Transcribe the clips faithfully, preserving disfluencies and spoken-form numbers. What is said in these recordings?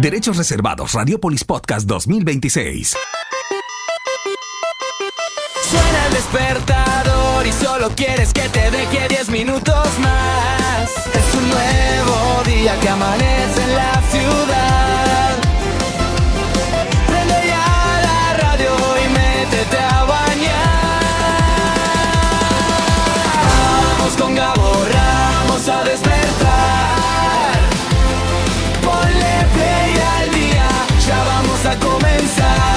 Derechos reservados. Radiopolis Podcast dos mil veintiséis. Suena el despertador y solo quieres que te deje diez minutos más. Es un nuevo día que amanece en la ciudad. Prende ya la radio y métete a bañar. Vamos con Gabo Ramos a despertar. Ponle play al día, ya vamos a comenzar.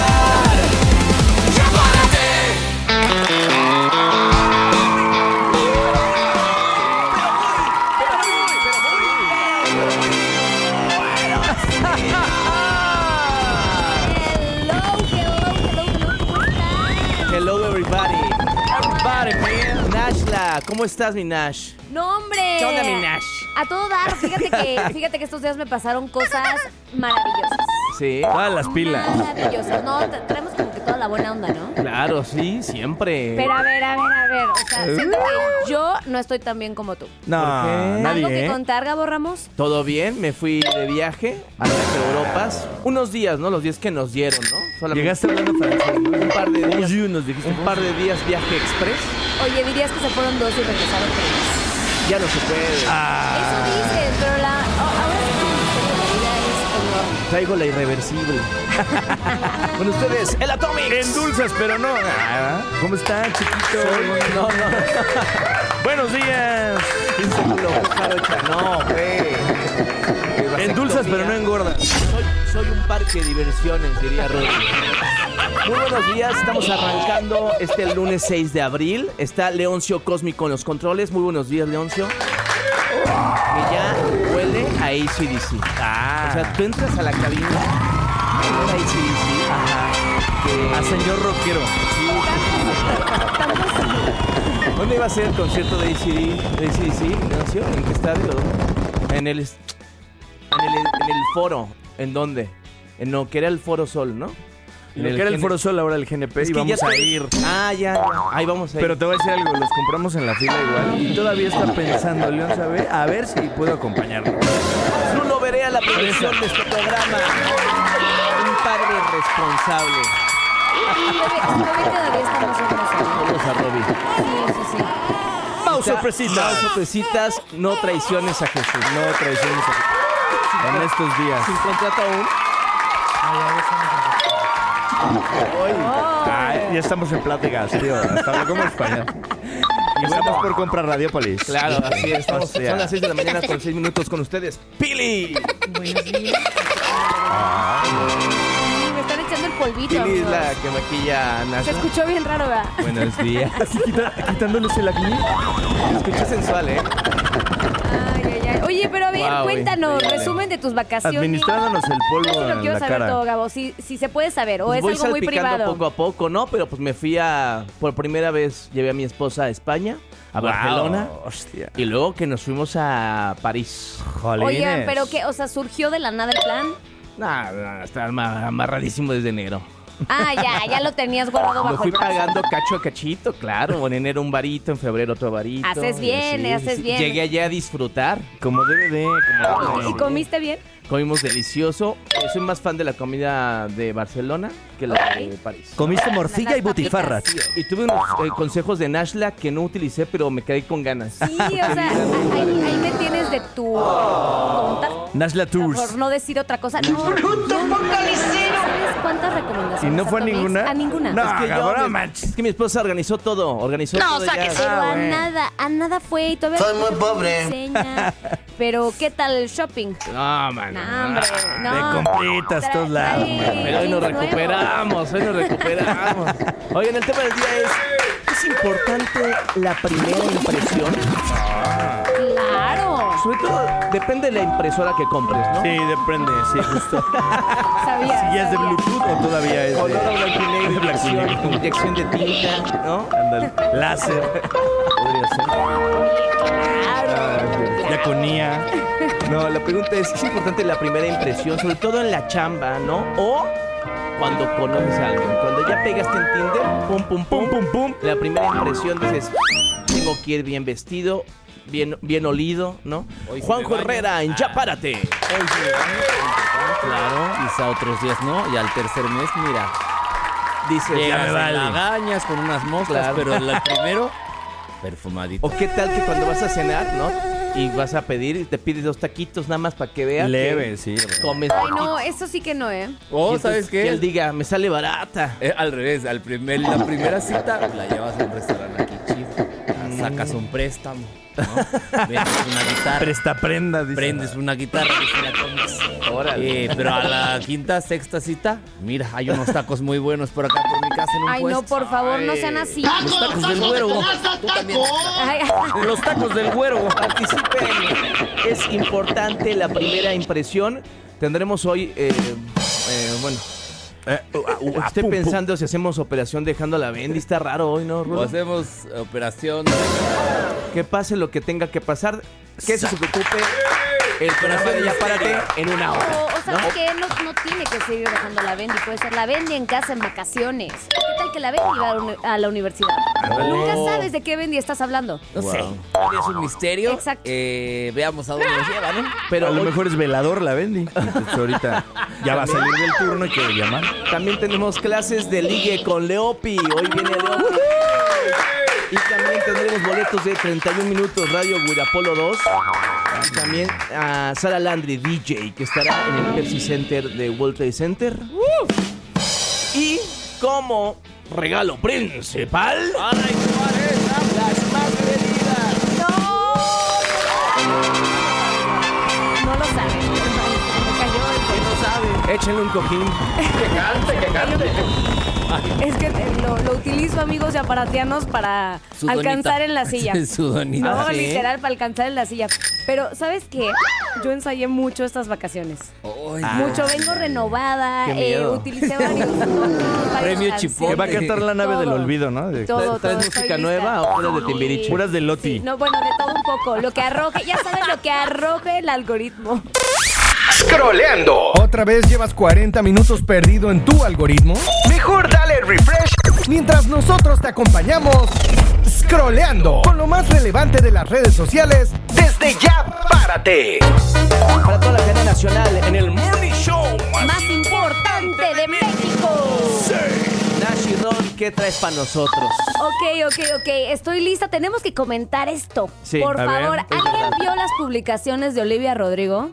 Hello everybody. Everybody, man. Nashla, ¿cómo estás, mi Nash? No, hombre. ¿Qué onda, mi Nash? A todo dar. Fíjate que, fíjate que estos días me pasaron cosas maravillosas. Sí. Todas las pilas. Maravillosas. No, tra- traemos como que toda la buena onda, ¿no? Claro, sí, siempre. Pero a ver, a ver, a ver. O sea, siento que yo no estoy tan bien como tú. No, ¿Por qué? nadie, ¿Algo que ¿eh? contar, Gabo Ramos? ¿Todo bien? Me fui de viaje a las Europas. Unos días, ¿no? Los días que nos dieron, ¿no? Solamente Llegaste hablando francés, ¿no? un par de días. Uy, nos dijiste. Un par de días viaje express. Oye, dirías que se fueron dos y regresaron tres. Ya no se puede. Ah, Eso dices, pero la... oh, ahora sí que el misterio de la vida es enorme. Traigo la irreversible. Con ustedes, el Atomic. en dulces, pero no. Ah, ¿Cómo están, chiquitos? No, no. Buenos días. Inseguro, jarocha. No, güey. En dulces, pero no engordan. Soy, soy un parque de diversiones, diría Rodri. Muy buenos días, estamos arrancando este lunes seis de abril. Está Leoncio Cósmico en los controles. Muy buenos días, Leoncio. Que ya huele a A C D C. Ah, O sea, tú entras a la cabina, huele a A C D C. Ajá. Que- a señor rockero. ¿Dónde iba a ser el concierto de A C D C, Leoncio? ¿En qué estadio? En el, en el, en el foro. ¿En dónde? En no, que era el Foro Sol, ¿no? Lo que era el G N- Foro Sol, ahora el G N P, Es y que vamos ya a estoy- ir. Ah, ya, ya. Ahí vamos a ir. Pero te voy a decir algo, los compramos en la fila igual. Y todavía está pensando, León, ¿sabe? A ver si puedo acompañarlo. Lulo Berea, la producción de este programa. Un padre responsable. Todavía todavía estamos en nosotros. Saludos a Robbie. Sí, sí, sí. Mau sorpresitas. Mau sorpresitas, no traiciones a Jesús. No traiciones a- en estos días. Sin contrato aún. Ay, ya estamos en pláticas, tío. Hasta hablé como español. Y estamos por comprar Radiopolis. Claro, así es. Estamos, Hostia. son las seis de la mañana con seis minutos con ustedes. ¡Pili! Buenos días. Sí, me están echando el polvito. Pili es amigos. la que maquilla a Se Nashla. escuchó bien raro, ¿verdad? Buenos días. Quitándoles el acné. Se escucha sensual, ¿eh? Ay, ay, ay. Oye, pero a ver, Guau, cuéntanos, increíble. resumen de tus vacaciones. Administrándonos el polvo Eso lo en quiero la saber cara. todo, Gabo. Si, si se puede saber, o Pues es voy algo muy salpicando privado. poco a poco, ¿no? Pero pues me fui a... Por primera vez llevé a mi esposa a España, a Guau, Barcelona. hostia. Y luego que nos fuimos a París. Jolines. Oigan, pero qué, o sea, surgió de la nada el plan. Nah, nah, está ama- amarradísimo desde enero. Ah, ya, ya lo tenías guardado Lo bajo fui el brazo. pagando cacho a cachito, claro. En enero un varito, en febrero otro varito. Haces y bien, así, haces sí. bien. Llegué allá a disfrutar. Como debe de, como debe de. ¿Y comiste bien? Comimos delicioso. Eh, Soy más fan de la comida de Barcelona que la de París. Comiste morcilla Las y butifarras. papitas. Y tuve unos eh, consejos de Nashla que no utilicé, pero me quedé con ganas. Sí, o sea, ahí, ahí me tienes de tu conta. Nashla Tours. Por no decir otra cosa. No, ¿sabes cuántas recomendaciones? ¿Y no fue a Atomics? ninguna? A ninguna. No. Es que, yo, Gabo, no me- manches. es que mi esposa organizó todo. Organizó todo ya. Pero Ah, a bueno. nada, a nada fue y todavía Soy muy pobre. enseña. Pero ¿qué tal el shopping? No, man. No, hombre, no. De compritas todos lados. Trae- Pero hoy nos trae nuevo. recuperamos, hoy nos recuperamos. Oigan, el tema del día es, ¿es importante la primera impresión? Claro. Sobre todo, depende de la impresora que compres, ¿no? Sí, depende, sí, justo. Sabía. ¿Y es de sabía. Bluetooth o todavía es Color a de blanco y negro, de blanco y inyección, negro? inyección de tinta, ¿no? Ándale. Láser? Podría ser. Claro. Diaconía. No, la pregunta es, ¿es importante la primera impresión? Sobre todo en la chamba, ¿no? O cuando conoces a alguien. Cuando ya pegaste en Tinder, pum, pum, pum, Pum, pum, pum. la primera impresión dices, tengo que ir bien vestido, bien, bien olido, ¿no? Hoy sí Juanjo me baño. Herrera en Ya Párate. Hoy sí me baño, claro, quizá otros días no, y al tercer mes, mira, Dices, llegas ya me en vale. lagañas con unas moscas, Claro. pero el primero, perfumadito. O qué tal que cuando vas a cenar, ¿no? Y vas a pedir y te pides dos taquitos nada más para que veas. Leve, que sí. Comes Ay, taquitos. no, eso sí que no, ¿eh? O, Y entonces ¿sabes qué? Que él diga, me sale barata. Eh, al revés, al primer, la primera cita la llevas a un restaurante aquí chido. Sacas un préstamo, ¿no? Vendes una guitarra. Presta prenda, dice. Prendes una guitarra y se la comes. Órale. Eh, pero a la quinta, sexta cita, mira, hay unos tacos muy buenos por acá por mi casa en un Ay, puesto. no, por favor, no sean así. Los tacos del güero. Tú también. Ay, Los tacos del güero. Participen. Es importante la primera impresión. Tendremos hoy, eh, eh, bueno, Eh, uh, uh, estoy pum, pum. pensando si hacemos operación dejando la Bendy. Está raro hoy, ¿no, O Rulo? hacemos operación. Que pase lo que tenga que pasar. Que se preocupe el programa de Ya Párate en una o, hora. o ¿sabes qué? No, no tiene que seguir dejando la Bendy. Puede ser la Bendy en casa en vacaciones. ¿Qué tal que la Bendy va a la uni- a la universidad? Nunca sabes de qué Bendy estás hablando. No sé. Es un misterio. Exacto. Eh, veamos a dónde nos lleva, ¿no? Pero a lo hoy mejor es velador la Bendy. Entonces, ahorita ya va a salir del turno y quiere llamar. también tenemos clases de ligue con Leopi. Hoy viene Leopi. Y también tendremos boletos de treinta y un minutos Radio Guirapolo dos. Y también a Sara Landry, D J, que estará en el Pepsi Center de World Trade Center. Y como regalo principal, las más bebidas. No lo sabes. Me cayó el No sabe. Échenle un cojín. Es que te- lo, lo utilizo, amigos de aparatianos, para Su donita. alcanzar en la silla. Su donita. No, ¿Ah, sí? literal, para alcanzar en la silla. Pero, ¿sabes qué? Yo ensayé mucho estas vacaciones. Ay, Mucho, vengo renovada. Qué eh, miedo. utilicé varios. varias Premio canciones. Chipotle. Que va a cantar la nave Todo. del olvido, ¿no? De- Todo, ¿Traes todo, música estoy nueva lista. o puras de Timbiriche? Puras de Loti. Sí, no, bueno, de todo un poco. Lo que arroje, ya saben lo que arroje el algoritmo. Scrolleando. ¿Otra vez llevas cuarenta minutos perdido en tu algoritmo? Mejor dale refresh. Mientras nosotros te acompañamos scrolleando con lo más relevante de las redes sociales. Desde Ya Párate. Para toda la cadena nacional en el Morning Show más Más importante de México. Nash y Ron, ¿qué traes para nosotros? Ok, ok, ok. Estoy lista. Tenemos que comentar esto. Sí, Por a ver, favor, es ¿alguien vio las publicaciones de Olivia Rodrigo?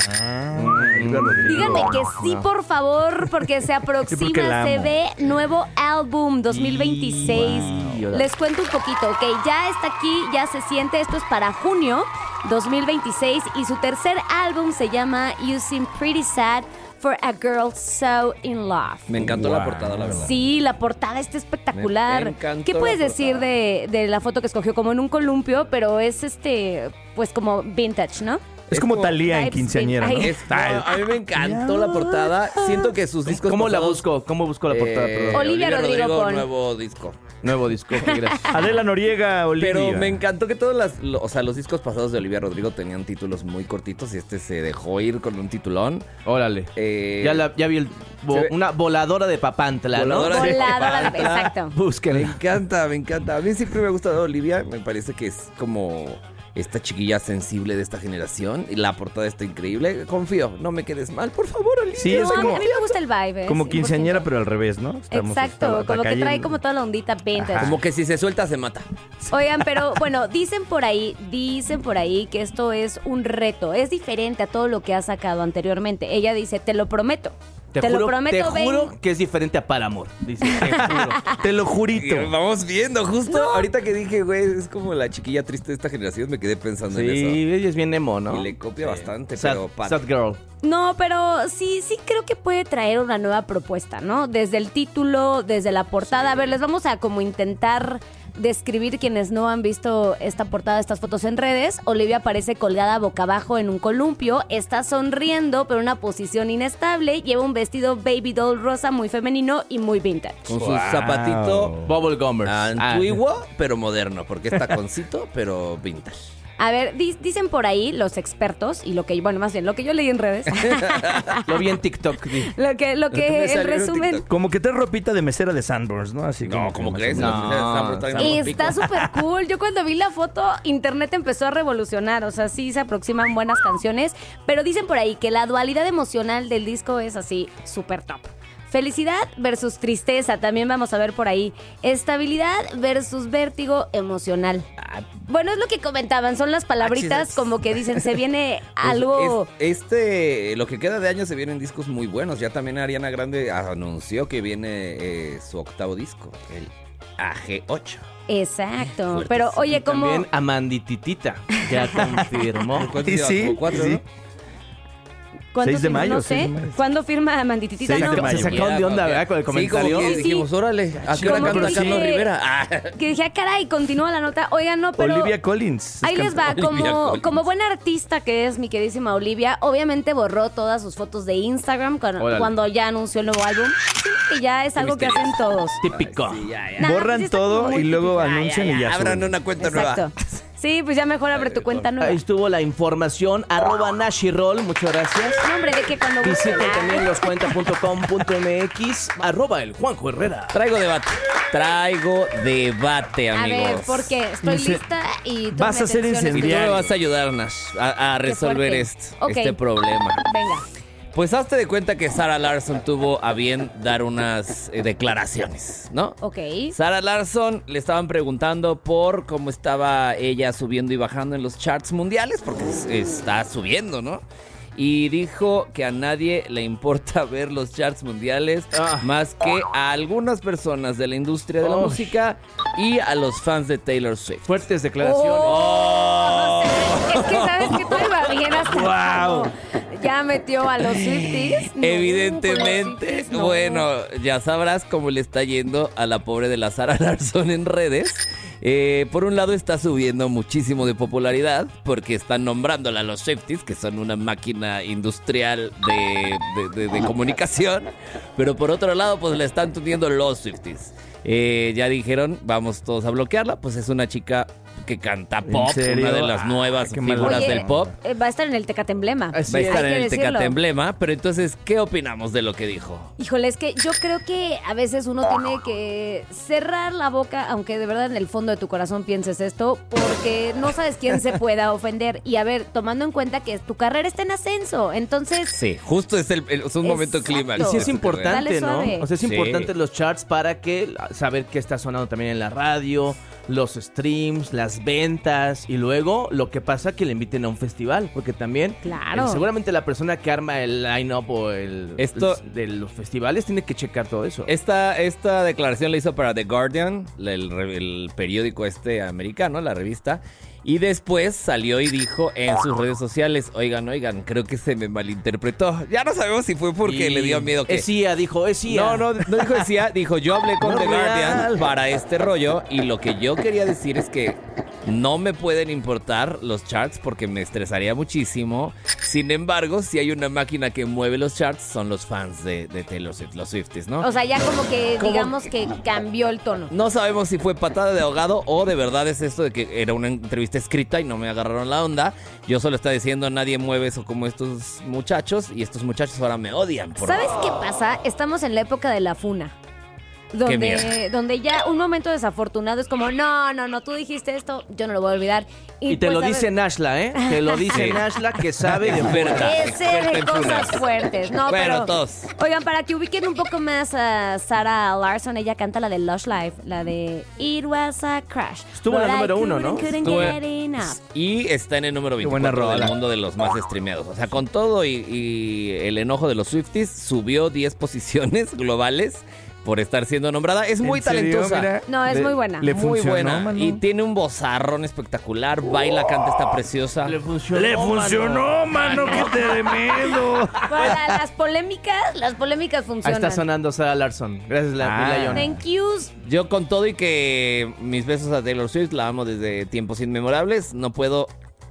Díganme que sí, por favor, porque se aproxima, porque la se amo. ve nuevo álbum dos mil veintiséis. Wow. Les cuento un poquito, ok, ya está aquí, ya se siente, esto es para junio dos mil veintiséis y su tercer álbum se llama You Seem Pretty Sad for a Girl So In Love. Me encantó la portada, la verdad. Sí, la portada está espectacular. Me encantó ¿Qué puedes la decir portada. de, de la foto que escogió? Como en un columpio, pero es este, pues como vintage, ¿no? Es como Talía en Vibes quinceañera, ¿no? Ay. Es- no, a mí me encantó la portada. Siento que sus discos ¿Cómo la pasados- busco? ¿Cómo busco la portada? Eh, Perdón. Olivia Rodrigo con- nuevo disco. Nuevo disco, ok, gracias. Adela Noriega, Olivia. Pero me encantó que todos las, lo- o sea, los discos pasados de Olivia Rodrigo tenían títulos muy cortitos y este se dejó ir con un titulón. Órale. Eh, ya, la, ya vi el, vo- se ve- una voladora de Papantla, ¿no? Voladora de Voladora de- Papantla. exacto. Me Búsquenla. encanta, me encanta. A mí siempre me ha gustado Olivia. Me parece que es como esta chiquilla sensible de esta generación. Y la portada está increíble. Confío, no me quedes mal, por favor, Olivia. Sí, es No, a mí- como, a mí me gusta el vibe. ¿eh? como cien por ciento. quinceañera, pero al revés, ¿no? Estamos hasta Exacto, la como que calle. trae como toda la ondita vintage. Como que si se suelta, se mata. Oigan, pero bueno, dicen por ahí, dicen por ahí que esto es un reto. Es diferente a todo lo que ha sacado anteriormente. Ella dice, te lo prometo. Te, Te, juro, lo prometo, te juro ven. que es diferente a Paramore. Dice, te juro. Te lo jurito. Y vamos viendo, justo ahorita que dije, güey, es como la chiquilla triste de esta generación, me quedé pensando en eso. Sí, ella es bien emo, ¿no? Y le copia bastante, Sad, pero padre. sad girl. No, pero sí, sí creo que puede traer una nueva propuesta, ¿no? Desde el título, desde la portada. A ver, les vamos a como intentar describir quienes no han visto esta portada, estas fotos en redes. Olivia aparece colgada boca abajo en un columpio, está sonriendo pero en una posición inestable, lleva un vestido baby doll rosa muy femenino y muy vintage. Con su Wow. zapatito Bubble Gummers. antiguo, pero moderno, porque es taconcito, pero vintage. A ver, di- dicen por ahí los expertos, y lo que, bueno, más bien, lo que yo leí en redes. Lo vi en TikTok. di. Lo que, lo Me que salió en en resumen. TikTok. Como que trae ropita de mesera de Sanborns, ¿no? Así No, que ¿cómo más crees? o menos. No, Los Sanborns traen está- unos Está picos. súper cool. Yo cuando vi la foto, internet empezó a revolucionar. O sea, sí se aproximan buenas canciones. Pero dicen por ahí que la dualidad emocional del disco es así, súper top. Felicidad versus tristeza, también vamos a ver por ahí. Estabilidad versus vértigo emocional. Bueno, es lo que comentaban, son las palabritas chis. como que dicen, se viene Pues, algo... es- este, lo que queda de año se vienen discos muy buenos. Ya también Ariana Grande anunció que viene eh, su octavo disco, el A G ocho. Exacto. Fuertes. Pero oye, como... También Amandititita ya confirmó. ¿Cuántos Y lleva? sí, ¿Como cuatro, sí. no? ¿Cuándo seis de firma? mayo, No seis sé. de mayo. ¿Cuándo firma Mandititita? seis No. de mayo. Se sacaron de onda, ¿verdad? Con el comentario. Sí, como que Sí, sí. dijimos, órale, ¿a qué hora Como canta que Carlos dije- Rivera? Ah. Que dije, ah, caray, continúa la nota. Oigan, no, pero... Olivia Collins. es Ahí les va, Olivia como, Collins. como buena artista que es mi queridísima Olivia, obviamente borró todas sus fotos de Instagram cuando, Órale. cuando ya anunció el nuevo álbum. Sí, que ya es algo que hacen todos. Típico. Sí, ya, ya. Nah, pues Borran sí está todo muy y luego típico. anuncian y ya Abran suben. una cuenta Exacto. nueva. Sí, pues ya mejor abre tu cuenta nueva. Ahí estuvo la información. Arroba Nashirol, muchas gracias. No, hombre, de que cuando Visiten busquen- también los cuenta punto com punto m x. Arroba el Juanjo Herrera. Traigo debate. Traigo debate, A amigos. ver, porque estoy Dice, lista y tú vas a ser Y tú incendiario. me vas a ayudar, Nash, a, a Qué resolver fuerte. este, Ok. este problema. Venga. Pues hazte de cuenta que Sarah Larson tuvo a bien dar unas eh, declaraciones, ¿no? Ok. Sarah Larson le estaban preguntando por cómo estaba ella subiendo y bajando en los charts mundiales, porque es- está subiendo, ¿no? Y dijo que a nadie le importa ver los charts mundiales Ah. más que a algunas personas de la industria de la Uy. música y a los fans de Taylor Swift. Fuertes declaraciones. Oh, es que sabes que tú iba bien hasta Guau. cuando ya metió a los Swifties. No, Evidentemente, con los Swifties, no. bueno, ya sabrás cómo le está yendo a la pobre de la Sarah Larson en redes. Eh, por un lado está subiendo muchísimo de popularidad porque están nombrándola a los Swifties, que son una máquina industrial de, de- de- de comunicación, pero por otro lado pues le están tundiendo los Swifties. Eh, ya dijeron, vamos todos a bloquearla, pues es una chica que canta ¿En pop, serio? una de las Ah, nuevas qué mala figuras Oye, del pop. eh, va a estar en el Tecate Emblema. Así Va a es. estar Hay en que el decirlo. Tecate Emblema, pero entonces, ¿qué opinamos de lo que dijo? Híjole, es que yo creo que a veces uno tiene que cerrar la boca, aunque de verdad en el fondo de tu corazón pienses esto, porque no sabes quién se pueda ofender. Y a ver, tomando en cuenta que tu carrera está en ascenso, entonces... Sí, justo es, el, el- es un momento Exacto. clímax. Y sí de es tu importante, Dale ¿no? suave. O sea, es Sí. importante los charts para que saber qué está sonando también en la radio, los streams, las ventas y luego lo que pasa que le inviten a un festival, porque también Claro. eh, seguramente la persona que arma el line-up o el, Esto- el- de los festivales tiene que checar todo eso. Esta, esta declaración la hizo para The Guardian, el, re- el periódico este americano, la revista. Y después salió y dijo en sus redes sociales, oigan, oigan, creo que se me malinterpretó. Ya no sabemos si fue porque Y le dio miedo que... Es I A, dijo, es I A. No, no, no dijo decía, dijo yo hablé con No, The Guardian real. para este rollo y lo que yo quería decir es que no me pueden importar los charts porque me estresaría muchísimo. Sin embargo, si hay una máquina que mueve los charts son los fans de, de Taylor Swift, los Swifties, ¿no? O sea, ya como que ¿Cómo digamos que cambió el tono. No sabemos si fue patada de ahogado o de verdad es esto de que era una entrevista escrita y no me agarraron la onda. Yo solo estaba diciendo nadie mueve eso como estos muchachos y estos muchachos ahora me odian. Por... ¿Sabes qué pasa? Estamos en la época de la funa. Donde, mierda. donde ya un momento desafortunado es como, no, no, no, tú dijiste esto, yo no lo voy a olvidar. Y te pues, lo a ver, dice Nashla, ¿eh? Te lo dice Sí. Nashla que sabe de Experta. que sé experta de en cosas funas. fuertes. No, Bueno, pero, todos. Oigan, para que ubiquen un poco más a Sarah Larson, ella canta la de Lush Life, la de It Was a Crash. Estuvo en la But I número uno, couldn't, ¿no? couldn't Estuvo- get enough. Y está en el número Qué buena veinticuatro del rola. mundo de los más streameados. O sea, con todo y, y el enojo de los Swifties, subió diez posiciones globales por estar siendo nombrada. Es muy ¿En serio? talentosa. Mira, No, es le- muy buena. Le Muy funcionó, buena. mano. Y tiene un vozarrón espectacular. Baila, canta, está preciosa. Le funcionó. Le mano. funcionó, mano, qué tremendo. Para las polémicas, las polémicas Ahí funcionan. está sonando Sarah Larson. Gracias, la Ah. Lion. Thank yous. Yo con todo y que mis besos a Taylor Swift la amo desde tiempos inmemorables, no puedo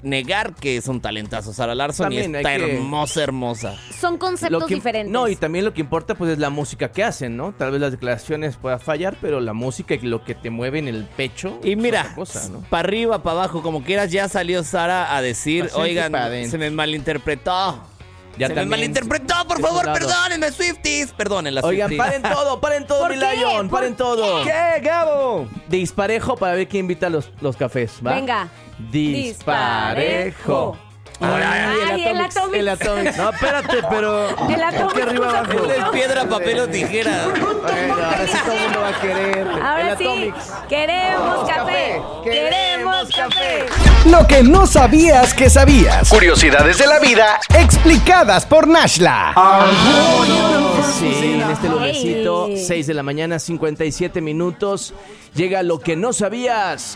negar que es un talentazo Sara Larsson También y está hay que- hermosa, hermosa. Son conceptos Lo que- diferentes. No, y también lo que importa pues es la música que hacen, ¿no? Tal vez las declaraciones puedan fallar, pero la música y lo que te mueve en el pecho Y es mira, otra cosa, ¿no? para arriba, para abajo, como quieras, ya salió Sara a decir, Pa' siempre oigan, pa' adentro". se me malinterpretó. Ya se me también malinterpretó, por de favor, su lado. perdónenme, Swifties. Perdónenla, Oigan, Swifties. paren todo, paren todo, ¿Por mi qué? Lion, ¿Por paren todo. ¿Qué, Gabo? Disparejo para ver quién invita los, los cafés, ¿va? Venga. Disparejo. Ay, el Atomics. El Atomics. No, espérate, pero... El Atomics. ¿Qué arriba abajo? Él es piedra, papel o tijera. Bueno, ahora sí todo el mundo va a querer. Ahora el sí, Atomics. queremos café. Queremos café. Lo que no sabías que sabías. Curiosidades de la vida explicadas por Nashla. Sí, en este lunesito, Hey. seis de la mañana, cincuenta y siete minutos. Llega lo que no sabías.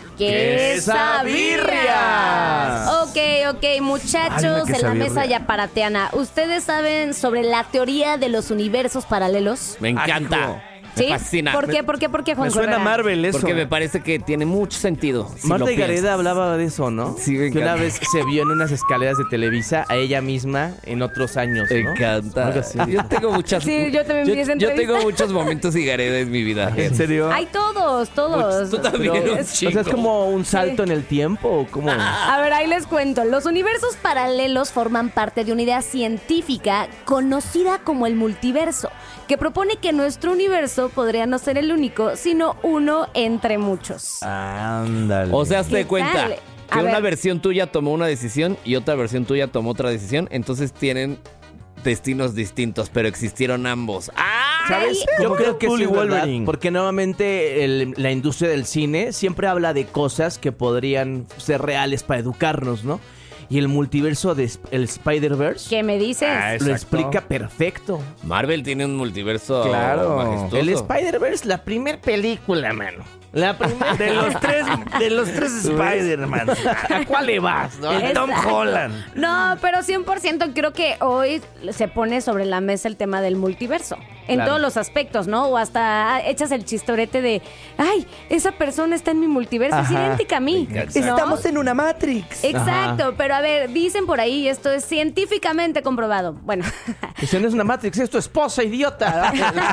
¡Quesabirria! Ok, ok, Ay, muchachos una en la quesabirria. mesa yaparateana. ¿Ustedes saben sobre la teoría de los universos paralelos? Me encanta. ¿Sí? Me fascina. ¿Por qué? ¿Por qué? ¿Por qué, Juan Me suena Herrera? Marvel eso. Porque me parece que tiene mucho sentido. si Marta lo y Gareda piensas. hablaba de eso, ¿no? Sí, me que una encanta. vez se vio en unas escaleras de Televisa a ella misma en otros años, Me ¿no? encanta. Algo así. Yo tengo muchas. Sí, yo también vi esa Yo entrevista. tengo muchos momentos Higareda en mi vida. ¿En serio? Hay todos, todos. Tú también, Pero, un o sea, es chingo. como un salto en el tiempo, ¿o cómo? A ver, ahí les cuento. Los universos paralelos forman parte de una idea científica conocida como el multiverso, que propone que nuestro universo podría no ser el único, sino uno entre muchos. Ándale. O sea, hazte ¿Qué de cuenta tal? A que una ver. versión tuya tomó una decisión y otra versión tuya tomó otra decisión. Entonces tienen destinos distintos, pero existieron ambos. ¡Ah! ¿Sabes? Ay, Yo Como creo que Deadpool sí y es verdad, Wolverine. porque nuevamente el- la industria del cine siempre habla de cosas que podrían ser reales para educarnos, ¿no? Y el multiverso de Sp- el Spider-Verse ¿Qué me dices? Ah, lo exacto. explica perfecto. Marvel tiene un multiverso Claro. majestuoso. El Spider-Verse, la primer película, mano. La primera De los tres, de los tres Spider-Man. ¿A cuál le vas, no? El Tom Exacto. Holland. No, pero cien por ciento creo que hoy se pone sobre la mesa el tema del multiverso. En Claro. todos los aspectos, ¿no? O hasta echas el chistorete de, ay, esa persona está en mi multiverso, es Ajá. idéntica a mí. ¿no? en una Matrix. Exacto, pero a ver, dicen por ahí, y esto es científicamente comprobado. Bueno, Eso no es una Matrix, es tu esposa, idiota.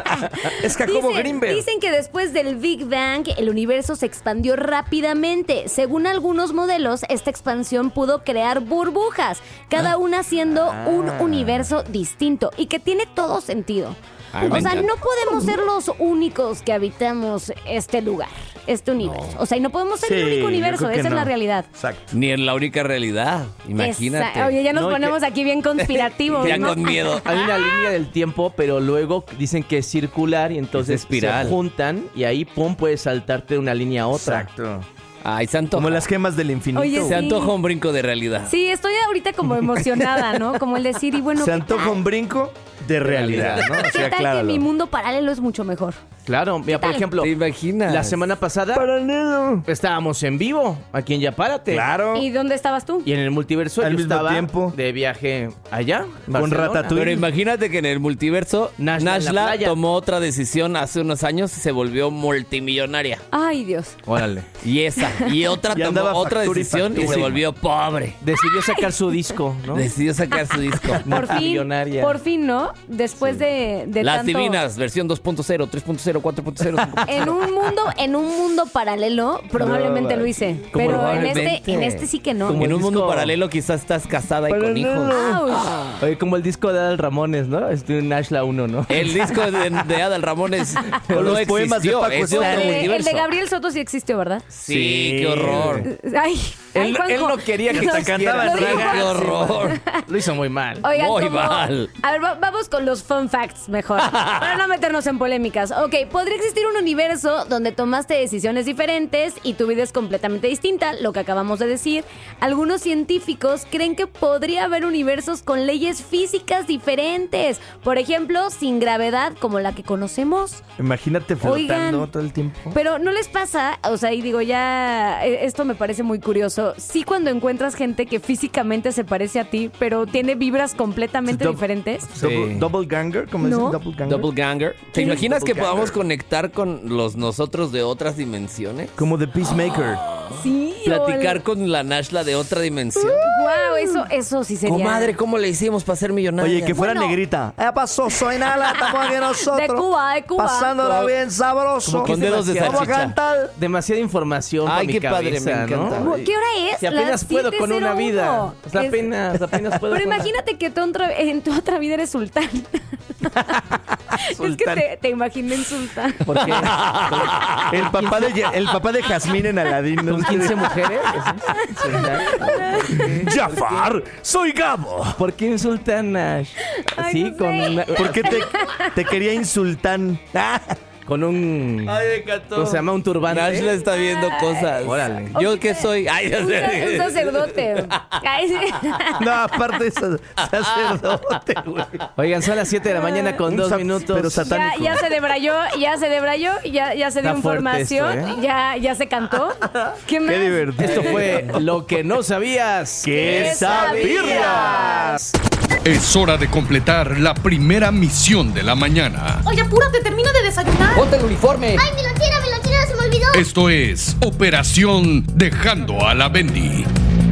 Es Jacobo dicen, Greenberg. dicen que después del Big Bang el universo se expandió rápidamente. Según algunos modelos, esta expansión pudo crear burbujas, cada una siendo un universo distinto y que tiene todo sentido. Ay, me o sea, encanta. no podemos ser los únicos que habitamos este lugar, este universo. O sea, y no podemos ser el Sí, único yo universo, creo que esa es no. la realidad. Exacto. Ni en la única realidad. Imagínate. Esa- Oye, ya nos No, y ponemos que- aquí bien conspirativos, Ya ¿no? con miedo. Hay una línea del tiempo, pero luego dicen que es circular y entonces Es espiral. se juntan y ahí, pum, puedes saltarte de una línea a otra. Exacto. Ay, se antoja. Como las gemas del infinito. Oye, Se sí. antoja un brinco de realidad. Sí, estoy ahorita como emocionada, ¿no? Como el decir, y bueno, Se ¿qué antoja tal? un brinco de realidad, ¿no? O ¿Qué sea, tal claro. que mi mundo paralelo es mucho mejor? Claro, mira, por tal? ejemplo, ¿Te imaginas? la semana pasada Paralelo. estábamos en vivo aquí en Yapárate. Claro. ¿Y dónde estabas tú? Y en el multiverso Al yo mismo estaba tiempo. de viaje allá, Con Barcelona. Ratatouille. Pero imagínate que en el multiverso Nashla en la Nashla playa. tomó otra decisión hace unos años y se volvió multimillonaria. Ay, Dios. Órale. Y esa. Y otra Y tomó andaba otra factura y decisión y, factura. se volvió pobre. Decidió sacar su disco, ¿no? Decidió sacar su disco. Por fin, Millonaria. por fin, ¿no? Después de, de Las tanto... Divinas, versión dos punto cero, tres punto cero, cuatro punto cero. En un mundo, en un mundo paralelo, probablemente lo hice. Pero en Probablemente. este, en este sí que no. Como En el un mundo disco- paralelo quizás estás casada y con hijos. Ouch. Oye, como el disco de Adal Ramones, ¿no? Estoy en Nashla uno, ¿no? El disco de, de Adal Ramones O no los poemas de existió, Paco es otro El Stanley. de, el universo. de Gabriel Soto sí existió, ¿verdad? Sí, qué horror. Ay, ay, Él, él Juanjo. no quería que Nos- te cantaban. lo dijo Qué Juan- horror. Lo hizo muy mal. Oigan, Muy como- mal. A ver, va- vamos con los fun facts mejor. Para no meternos en polémicas. Ok, podría existir un universo donde tomaste decisiones diferentes y tu vida es completamente distinta, lo que acabamos de decir. Algunos científicos creen que podría haber universos con leyes físicas diferentes. Por ejemplo, sin gravedad como la que conocemos. Imagínate flotando Oigan. todo el tiempo. Pero ¿no les pasa? O sea, y digo, ya, eh, esto me parece muy curioso. eso. Sí, cuando encuentras gente que físicamente se parece a ti, pero tiene vibras completamente Dou- diferentes. Double, double ganger, ¿cómo No. dicen? Double ganger. Doppelganger. ¿Te ¿Quién es imaginas que Doppelganger? podamos conectar con los nosotros de otras dimensiones? Como The Peacemaker. Sí. Platicar con la Nashla de otra dimensión. Wow, eso, eso sí sería. Comadre, ¿cómo le hicimos para ser millonaria? Oye, que fuera Bueno. negrita. ¿Qué pasó? Soy Nala, estamos aquí nosotros. De Cuba, de Cuba. Pasándola bien sabroso. Como que Con dedos de demasiado- Vamos a salchicha. cantar. Demasiada información Ay, para mi qué padre, me cabeza, encanta. ¿no? ¿Qué hora es? Si apenas Las puedo con una siete cero uno. vida. O sea, Es- apenas, apenas puedo Pero con una- imagínate que tú otra- en tu otra vida eres sultán. Es que Sultán. te, te imaginé en sultán. ¿Por qué? El papá de, Ye- el papá de Jazmín en Aladín. ¿no? ¿Con quince mujeres? Jafar, soy Gabo. ¿Por qué insultan Nash? Ay, Sí, no con, sé. una- ¿Por qué te, te quería insultar? con un... Ay, me encantó. ¿Cómo se llama? Un turbante. Nashla está viendo cosas. Órale. ¿Yo qué soy? Ay, ya Un, sa- un sé. sacerdote. Ay, sí. No, aparte de eso, sacerdote, güey. Oigan, son las siete de la mañana con Un dos sa- minutos. pero Ya, satánico. ya se debrayó, ya se debrayó, ya, ya se dio Está fuerte información, esto, ¿eh? ya, ya se cantó. ¿Qué más? Qué divertido. Esto fue lo que no sabías. ¿Qué ¿Qué sabías? Es hora de completar la primera misión de la mañana. Oye, apúrate, termino de desayunar. Ponte el uniforme. Ay, mi lonchera, mi lonchera, se me olvidó. Esto es Operación Dejando a la Bendy.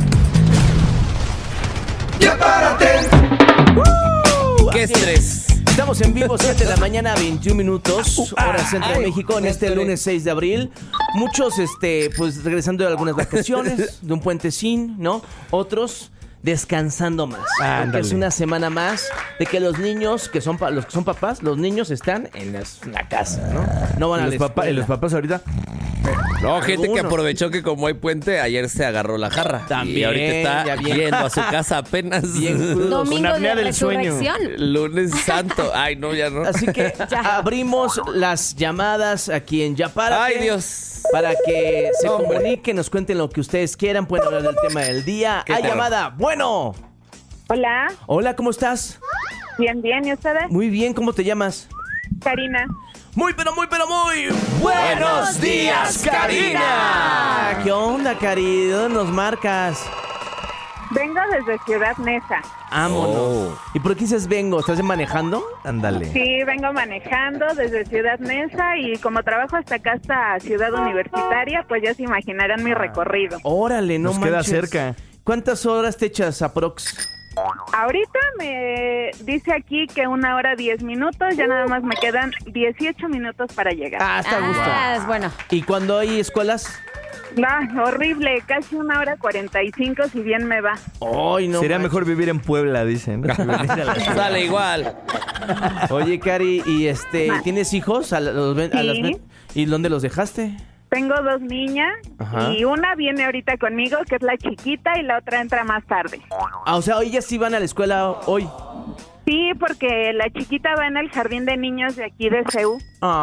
¡Qué estrés! Estamos en vivo, siete de la mañana, veintiún minutos, hora centro de Ay, México, en me este esperé. lunes seis de abril. Muchos, este, pues, regresando de algunas vacaciones, de un puentecín, ¿no? Otros descansando más. Porque Ándale. es una semana más de que los niños, que son pa- los que son papás, los niños están en, las- en la casa, ¿no? No van a Y la los, papá- y escuela. los papás ahorita. No, gente que Algunos. aprovechó que como hay puente, ayer se agarró la jarra. También, y ahorita está ya bien. yendo a su casa apenas. Bien crudos. Domingo Una apnea de del sueño. resurrección. Lunes santo. Ay, no, ya no. Así que Ya. abrimos las llamadas aquí en Ya Párate. Ay, Dios. Para que se Hombre. comuniquen, nos cuenten lo que ustedes quieran, pueden hablar del tema del día. ¿Qué Hay terror? llamada. Bueno. Hola, Hola, ¿cómo estás? bien, bien, ¿y ustedes? Muy bien, ¿cómo te llamas? Karina. Muy, pero muy, pero muy buenos días, Karina. ¿Qué onda, Cari? ¿De dónde nos marcas? Vengo desde Ciudad Neza. Vámonos. Oh. ¿Y por qué dices vengo? ¿Estás manejando? Ándale. Sí, vengo manejando desde Ciudad Neza y como trabajo hasta acá, hasta Ciudad Universitaria, pues ya se imaginarán mi recorrido. Órale, no Nos queda manches. cerca. ¿Cuántas horas te echas aprox? Ahorita me dice aquí que una hora diez minutos, ya nada más me quedan dieciocho minutos para llegar. Ah, está a gusto. Ah, es bueno. ¿Y cuando hay escuelas? No, horrible, casi una hora cuarenta y cinco si bien me va. Ay, no Sería manches. mejor vivir en Puebla, dicen. Sale igual. Oye, Cari, ¿y este, Ma. tienes hijos? ¿A, la- los ven- a las Sí. ven- ¿Y dónde los dejaste? Tengo dos niñas Ajá. y una viene ahorita conmigo, que es la chiquita, y la otra entra más tarde. Ah, o sea, hoy ya sí van a la escuela hoy. Sí, porque la chiquita va en el jardín de niños de aquí de C E U.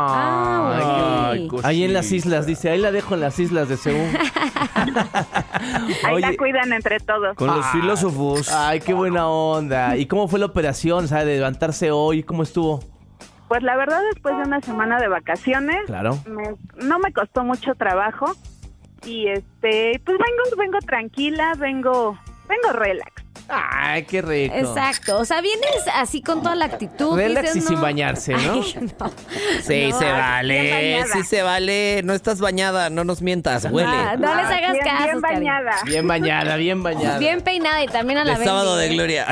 Ah, Ay, ok. ahí en las islas, dice, ahí la dejo en las islas de Seúl. Ahí la Oye, cuidan entre todos. Con los filósofos. ay, qué buena onda. ¿Y cómo fue la operación, o sea, de levantarse hoy? ¿Cómo estuvo? Pues la verdad, después de una semana de vacaciones, Claro. me- no me costó mucho trabajo. Y este, pues vengo, vengo tranquila, vengo, vengo relax. Ay, qué rico. Exacto. O sea, vienes así con toda la actitud. Relax dices, y sin no. bañarse, ¿no? Ay, no. Sí, No, se bien vale. bañada. Sí, se vale. No estás bañada, no nos mientas. Huele. Ah, no les hagas bien, caso. bien bañada. Bien bañada, bien bañada. Bien peinada y también a la El vez. sábado de gloria.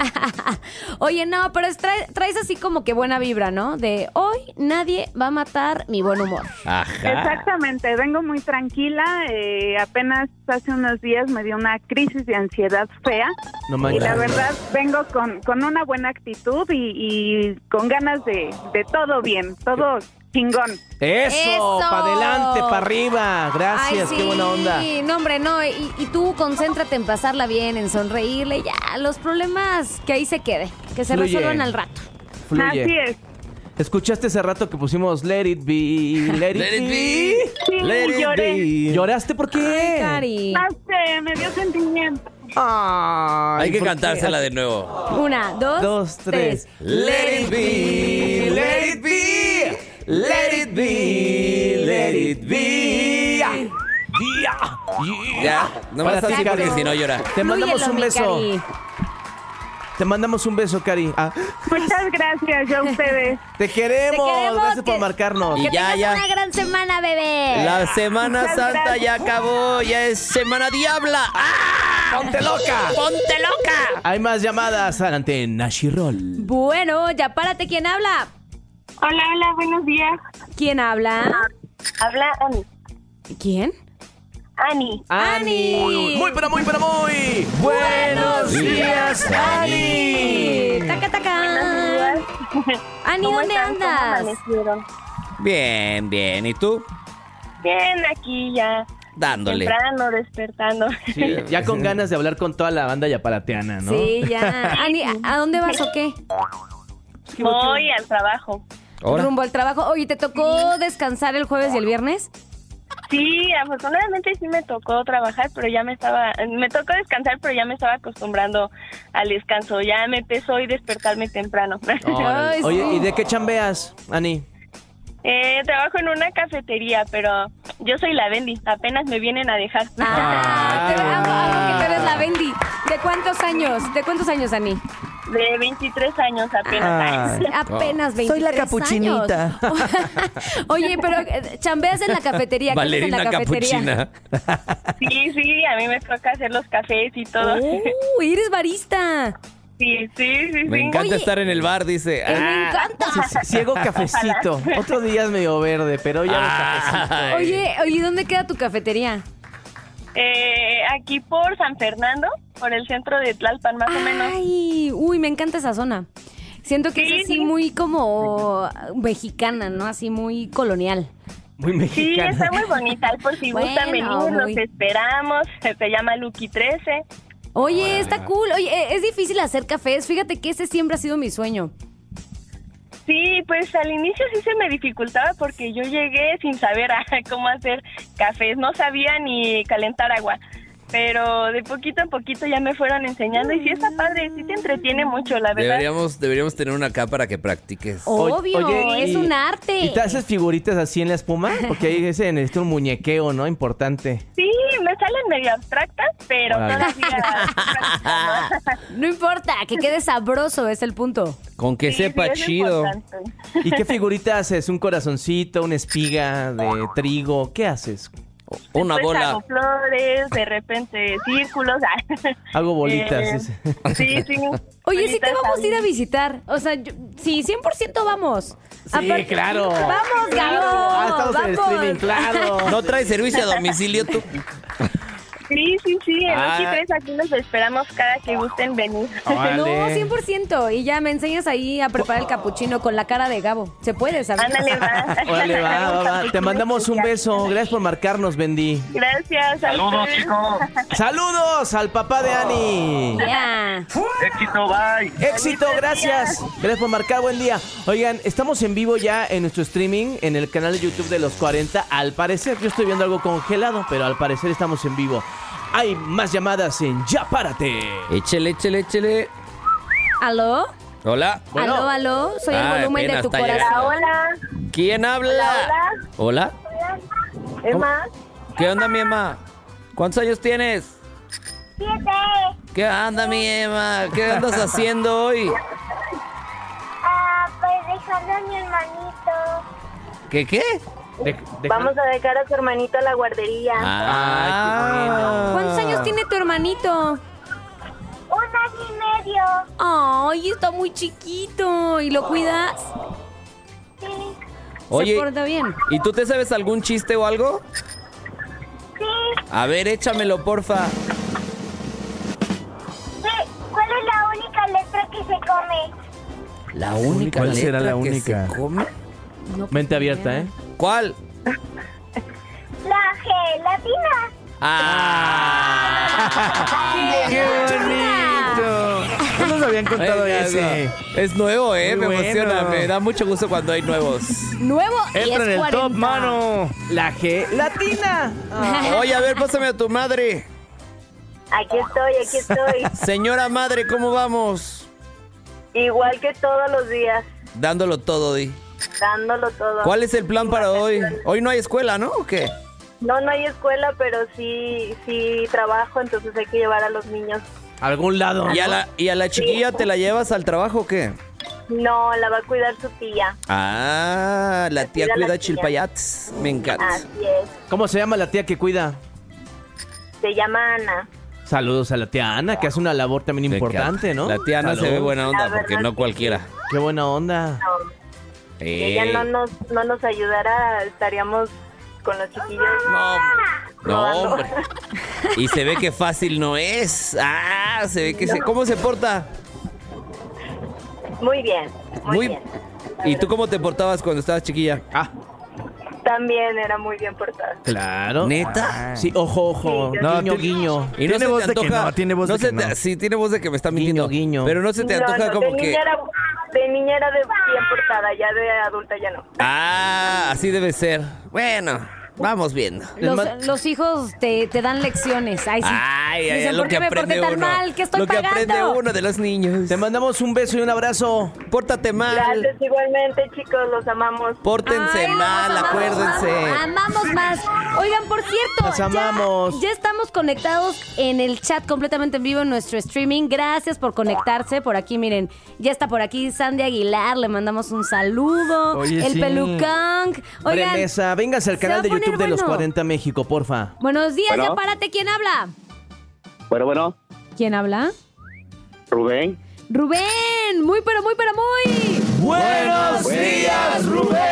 Oye, no, pero es- trae- traes así como que buena vibra, ¿no? De hoy nadie va a matar mi buen humor. Ajá. Exactamente, vengo muy tranquila. eh, apenas hace unos días me dio una crisis de ansiedad fea. No Y manches. la verdad, vengo con, con una buena actitud y, y con ganas de, de todo bien, todo chingón. Eso, Eso. para adelante, para arriba. Gracias, Ay, qué sí. buena onda. No, hombre, no. Y, y tú concéntrate en pasarla bien, en sonreírle. Ya, los problemas que ahí se quede. Que se Fluye. resuelvan al rato. Fluye. Así es. ¿Escuchaste ese rato que pusimos Let It Be? Let It, Let it be. be. Sí, Let it lloré. be. ¿Lloraste por qué? Cari. No sé, me dio sentimiento. Ay, Hay que ¿por qué? cantársela de nuevo. Una, dos, Dos, tres. Let it be, let it be, let it be, let it be. Día. Ya, no Para vas ti, así porque Cari. si no llora. Te mandamos Flúyelo, un mi beso. Cari. Te mandamos un beso, Cari. Ah, Muchas gracias, yo a ustedes. te queremos. Te queremos, Gracias por que- marcarnos. Y Que ya, tengas ya. una gran semana, bebé. La Semana Muchas Santa gracias. ya acabó, ya es Semana Diabla. ¡Ah! ¡Ponte loca! ¡Ponte loca! Hay más llamadas. Adelante, Nashirol. Bueno, ya párate. ¿Quién habla? Hola, hola, buenos días. ¿Quién habla? Habla Ani. ¿Quién? Ani. Ani. Muy, pero muy, pero muy. Buenos días, Ani. Taca, taca. Ani, ¿Cómo ¿dónde están? ¿Cómo andas? amanecieron? Bien, bien. ¿Y tú? Bien, aquí ya. Dándole. Temprano, despertando. Sí, ya con ganas de hablar con toda la banda yaparateana, ¿no? Sí, ya. Ani, ¿a a dónde vas o qué? Voy al trabajo. Ahora. Rumbo al trabajo. Oye, ¿te tocó descansar el jueves y el viernes? Sí, afortunadamente sí me tocó trabajar, pero ya me estaba, me tocó descansar, pero ya me estaba acostumbrando al descanso. Ya me empezó hoy despertarme temprano. Órale. Ay, Oye, sí. ¿y de qué chambeas, Ani? eh, trabajo en una cafetería, pero yo soy la Bendy. Apenas me vienen a dejar. Ah, Ay, te amo, amo que tú eres bonito. la Bendy. ¿De cuántos años? ¿De cuántos años, Ani? De veintitrés años apenas. Ay. Apenas veintitrés Soy la años. capuchinita. Oye, pero eh, chambeas en la cafetería. ¿Qué haces en Valerina la cafetería? Capuchina. Sí, sí, a mí me toca hacer los cafés y todo. ¡Uh, eres barista! Sí, sí, sí, Me sí. encanta Oye. estar en el bar, dice. Eh, me Ah, encanta. Ciego cafecito. Otro día es medio verde, pero ya Ah. no cafecito. Oye, oye, ¿dónde queda tu cafetería? Eh, aquí por San Fernando, por el centro de Tlalpan, más o menos. Ay, uy, me encanta esa zona. Siento que Sí, es así sí. muy como mexicana, ¿no? Así muy colonial. Muy Sí, mexicana. está muy bonita. Por si Bueno, gustan venir, muy. los esperamos. Se llama Lucky trece. Oye, está cool. Oye, eh, es difícil hacer cafés. Fíjate que ese siempre ha sido mi sueño. Sí, pues al inicio sí se me dificultaba porque yo llegué sin saber ah, cómo hacer cafés. No sabía ni calentar agua. Pero de poquito en poquito ya me fueron enseñando y sí está padre, sí te entretiene mucho, la verdad. deberíamos, deberíamos tener una acá para que practiques. Obvio, Oye, es y- un arte. ¿Y te haces figuritas así en la espuma? Porque ahí se necesita un muñequeo, ¿no? Importante. Sí, me salen medio abstractas, pero Órale. todavía... No importa, que quede sabroso, es el punto. Con que Sí, sí, sepa es chido. importante. ¿Y qué figurita haces? ¿Un corazoncito, una espiga de trigo? ¿Qué haces? Una Pues bola. hago flores, de repente círculos. Hago bolitas. Eh, sí. Sí, sí. Oye, sí te Bolitas vamos a ir a ahí. visitar. O sea, yo- sí, cien por ciento vamos. Sí, claro. Vamos, Gabo. Ah, estamos en el vamos. streaming, claro. ¿No traes servicio a domicilio tú? Sí, sí, sí. En Ah. Lucky tres aquí los esperamos cada que gusten venir. No, cien por ciento. Y ya me enseñas ahí a preparar el capuchino con la cara de Gabo. Se puede, ¿sabes? Ándale, va. Órale, va, va, va. Te mandamos un beso. Gracias por marcarnos, Bendy. Gracias. Saludos, chicos. ¡Saludos al papá de Ani! Ya. Éxito, bye. Éxito, gracias. Gracias por marcar, buen día. Oigan, estamos en vivo ya en nuestro streaming, en el canal de YouTube de los cuarenta. Al parecer, yo estoy viendo algo congelado, pero al parecer estamos en vivo. Hay más llamadas en Ya Párate. Échele, échele, échele. ¿Aló? Hola. Bueno. ¿Aló, aló? Soy el Ah, volumen de apenas tu está corazón. llegando. Hola. ¿Quién habla? Hola. Hola. Emma. ¿Qué onda, mi Emma? ¿Cuántos años tienes? Siete. ¿Qué onda, mi Emma? ¿Qué andas haciendo hoy? Ah, pues dejando a mi hermanito. ¿Qué qué? De- de- Vamos a dejar a su hermanito a la guardería. Ah, Ay, qué bueno. ¿Cuántos años tiene tu hermanito? Un año y medio. Ay, está muy chiquito. ¿Y lo cuidas? Sí. Oye, ¿Se porta bien? ¿y tú te sabes algún chiste o algo? Sí. A ver, échamelo, porfa. ¿Qué? ¿Cuál es la única letra que se come? La única ¿Cuál será letra la que única? se come. No, pues, Mente abierta, ¿eh? ¿Cuál? La G latina. ¡Ah! ¡Qué bonito! No nos habían contado Venga, ese. no. Es nuevo, ¿eh? Muy Me emociona. bueno. Me da mucho gusto cuando hay nuevos. Nuevo y Entra es en el cuarenta. top, mano. La G latina. Oye, a ver, pásame a tu madre. Aquí estoy, aquí estoy. Señora madre, ¿cómo vamos? Igual que todos los días, Dándolo todo, Di. dándolo todo. ¿Cuál es el plan para hoy? Hoy no hay escuela, ¿no? ¿O qué? No, no hay escuela, pero sí, sí trabajo, entonces hay que llevar a los niños. ¿A algún lado? ¿Y a la, y a la chiquilla te la llevas al trabajo o qué? No, la va a cuidar su tía. Ah, la tía cuida la cuida tía. chilpayats. Me encanta. Así es. ¿Cómo se llama la tía que cuida? Se llama Ana. Saludos a la tía Ana, que hace una labor también Me importante, encanta. ¿no? La tía Ana se ve Saludos. buena onda La porque verdad, no sí. cualquiera. Qué buena onda. No, si ella Ey. no nos, no nos ayudara, estaríamos con los chiquillos. No, no, Probando. hombre. Y se ve que fácil no es. Ah, se ve que se... ¿Cómo se porta? Muy bien, muy, Muy... bien. ¿Y tú cómo te portabas cuando estabas chiquilla? Ah, También era muy bien portada. claro. ¿Neta? Sí, ojo, ojo. Sí, guiño, no, guiño. Y no Tiene se voz te de que antoja... no, tiene voz de se que te- no. Sí, tiene voz de que me está mintiendo. guiño. Pero no se te No, antoja no, como de que... niña era, de niña era de bien portada, ya de adulta ya no. Ah, así debe ser. Bueno, vamos viendo. Los, ma- los hijos te, te dan lecciones. Ay, sí. Ay, ay, Dicen, lo ¿por que qué me porté aprende tan uno. mal? ¿Qué estoy Lo que aprende pagando? uno de los niños. Te mandamos un beso y un abrazo. Pórtate mal. Gracias igualmente, chicos, los amamos. Pórtense Ay, los mal, amamos, acuérdense. Amamos más. Oigan, por cierto, Las ya- amamos. Ya, estamos conectados en el chat completamente en vivo en nuestro streaming. Gracias por conectarse. Por aquí, miren, ya está por aquí Sandy Aguilar. Le mandamos un saludo. Oye, el sí. Pelucán. Oigan, Premesa, véngase al se va canal a de poner YouTube de los bueno. cuarenta México, porfa. buenos días, Bueno. ya párate. ¿Quién habla? Bueno, bueno, ¿Quién habla? Rubén. Rubén. Muy, pero muy, pero muy. ¡Buenos días,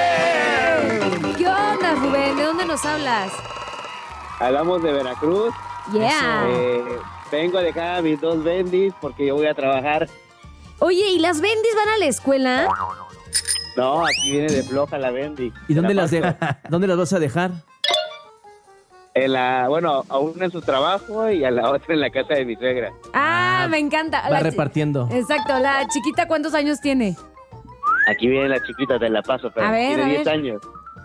Rubén! ¿Qué onda, Rubén? ¿De dónde nos hablas? Hablamos de Veracruz. Yeah. Eh, vengo a dejar a mis dos bendis porque yo voy a trabajar. Oye, ¿y las bendis van a la escuela? No, aquí viene de floja la bendi. ¿Y dónde La las, paso de- dónde las vas a dejar? En la, bueno, a una en su trabajo y a la otra en la casa de mi suegra. Ah, Ah, me encanta. Va La chi- repartiendo. Exacto, la chiquita, ¿cuántos años tiene? Aquí viene la chiquita, te la paso, pero A ver, tiene a diez ver. años.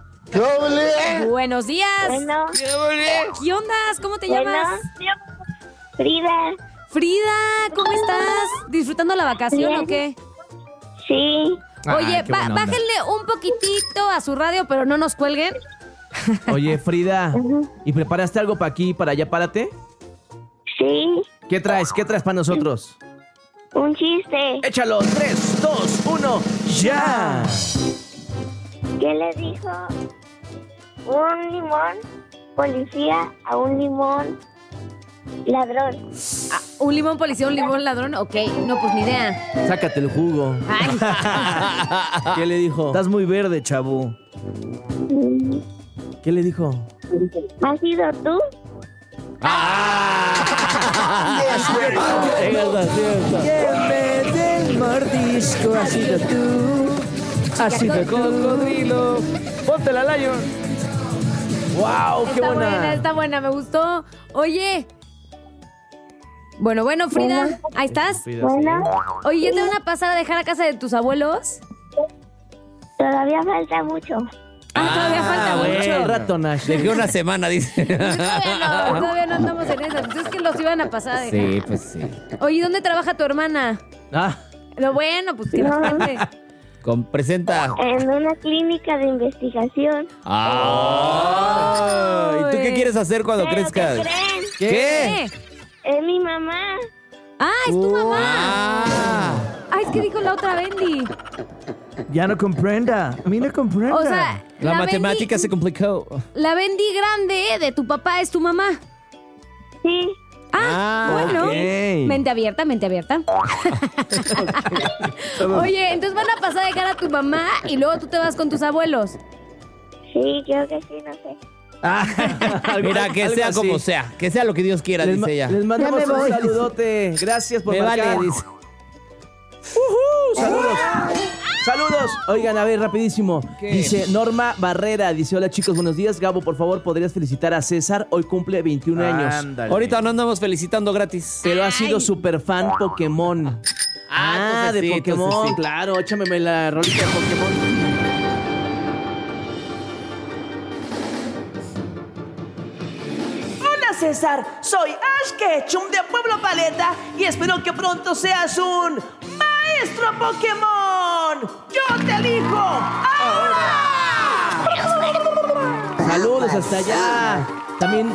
Buenos días. Bueno, ¿Qué onda? ¿Cómo te bueno. llamas? Frida, Frida, ¿cómo estás? ¿Disfrutando la vacación Bien. o qué? sí. Oye, Ah, qué ba- buena onda. bájenle un poquitito a su radio, pero no nos cuelguen. Oye, Frida, ¿y preparaste algo para aquí, para allá, párate? Sí, ¿Qué traes? ¿Qué traes para nosotros? un chiste. Échalo, tres, dos, uno, ¡ya! ¿Qué le dijo un limón policía a un limón ladrón? Ah, ¿Un limón policía, un limón ladrón? Ok, no, pues ni idea. Sácate el jugo. Ay, ¿Qué le dijo? Estás muy verde, chavo. ¿Qué le dijo? ¿Has sido tú? del mordisco ha sido tú. Ha sido Cocodrilo. ¡Ponte la Lion! ¡Wow! ¡Qué está buena! buena, está buena, me gustó. Oye. Bueno, bueno, Frida, ahí estás. Frida, Bueno, Oye, ¿ya te van a pasar a dejar a casa de tus abuelos? todavía falta mucho. Ah, todavía falta Ah, mucho. el rato, Nash. Dejé una semana, dice. Todavía no, todavía no andamos en eso. Pues es que los iban a pasar a dejar. Sí, pues sí. Oye, ¿dónde trabaja tu hermana? Ah, Lo bueno, pues que nos cuente. Con, presenta. En una clínica de investigación. Ah. ¿Y tú qué quieres hacer cuando ¿Pero crezcas? qué creen? ¿Qué? ¿Qué? Es mi mamá. Ah, es tu mamá. Ah. Ah, es que dijo la otra Bendy. Ya no comprenda. A mí no comprenda. O sea, La, matemática Bendy- se complicó. La Bendy grande de tu papá es tu mamá. Sí, Ah, Ah, bueno. ok. Mente abierta, mente abierta. Oye, entonces van a pasar a dejar a tu mamá y luego tú te vas con tus abuelos. sí, creo que sí, no sé. Mira, que algo sea así. como sea. Que sea lo que Dios quiera, Les, ma- dice ella. les mandamos Ya me un voy. saludote. Gracias por Me marcar. vale, dice. Ujú, saludos. Saludos. Oigan, a ver, rapidísimo. ¿Qué? Dice Norma Barrera. Dice, hola chicos, buenos días. Gabo, por favor, ¿podrías felicitar a César? Hoy cumple veintiún años. Ándale. Ahorita no andamos felicitando gratis. Pero ha sido super fan Pokémon. Ah, entonces de sí, Pokémon. entonces sí. Claro, échame la rolita de Pokémon. Hola César, soy Ash Ketchum de Pueblo Paleta y espero que pronto seas un maestro Pokémon. Yo te elijo ahora. Saludos hasta allá. También.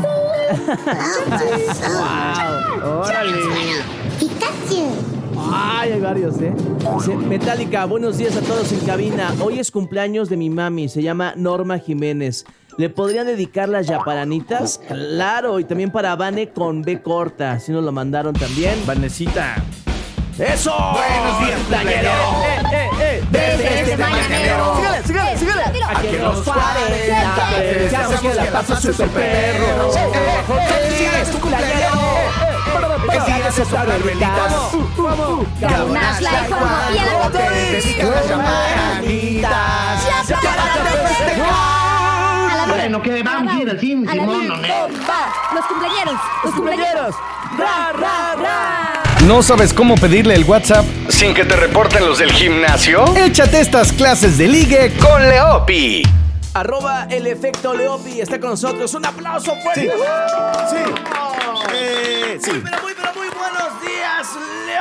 ¡Wow! ¡Órale! Pikachu. Ay, hay varios, ¿eh? Dice, Metallica, buenos días a todos en cabina. Hoy es cumpleaños de mi mami, se llama Norma Jiménez. ¿Le podrían dedicar las yaparanitas? Claro, y también para Vane con B corta. Si nos lo mandaron también. Vanecita. ¡Eso! Buenos días, playero. ¡Eh, eh, eh! Desde este mañanero. Sígale, sígale, sígale. Aquí en los cuarenta te deseamos que la pases super perro. Felicidades, tu cumpleaños. Que sigas echando velitas. Ganas la forma y a la botella. Las yamaranitas. Yaparanitas festejar. Bueno, que vamos a ir al cine, Simón, no, Los cumpleaños, los cumpleaños. ¡Ra, ra, ra! ¿No sabes cómo pedirle el WhatsApp sin que te reporten los del gimnasio? Échate estas clases de ligue con Leopi. Arroba el efecto Leopi está con nosotros. Un aplauso fuerte. Sí. Sí. Oh. Eh, sí. Muy, pero muy, pero muy buenos días,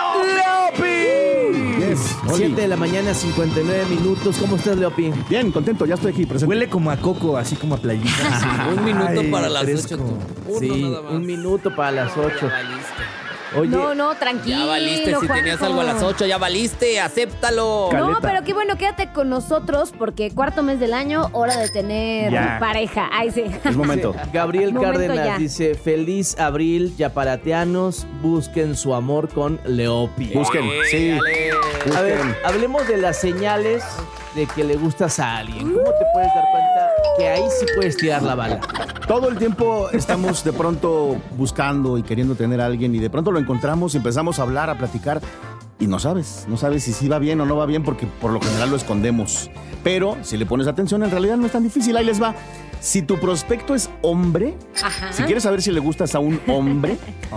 Leopi. Leopi. Yes. siete de la mañana, cincuenta y nueve minutos. ¿Cómo estás, Leopi? Bien, contento, ya estoy aquí presente. Huele como a coco, así como a playita. Un minuto Ay, para las fresco. ocho. Uno Sí, nada más. un minuto para las ocho. Ya valiste. Oye, No, no, tranquilo. Ya valiste. Si Juanjo. tenías algo a las ocho, ya valiste. Acéptalo. No, Caleta. pero qué bueno, quédate con nosotros porque cuarto mes del año, hora de tener Ya. pareja. Ay, sí. Es momento. Gabriel Momento Cárdenas ya. dice: Feliz abril, yaparateanos, busquen su amor con Leopi. Busquen, sí. A ver, Busquen. hablemos de las señales de que le gustas a alguien. ¿Cómo te puedes dar cuenta que ahí sí puedes tirar la bala? Todo el tiempo estamos de pronto buscando y queriendo tener a alguien y de pronto lo encontramos y empezamos a hablar, a platicar y no sabes, no sabes si sí va bien o no va bien porque por lo general lo escondemos. Pero si le pones atención, en realidad no es tan difícil, ahí les va. Si tu prospecto es hombre, Ajá. si quieres saber si le gustas a un hombre,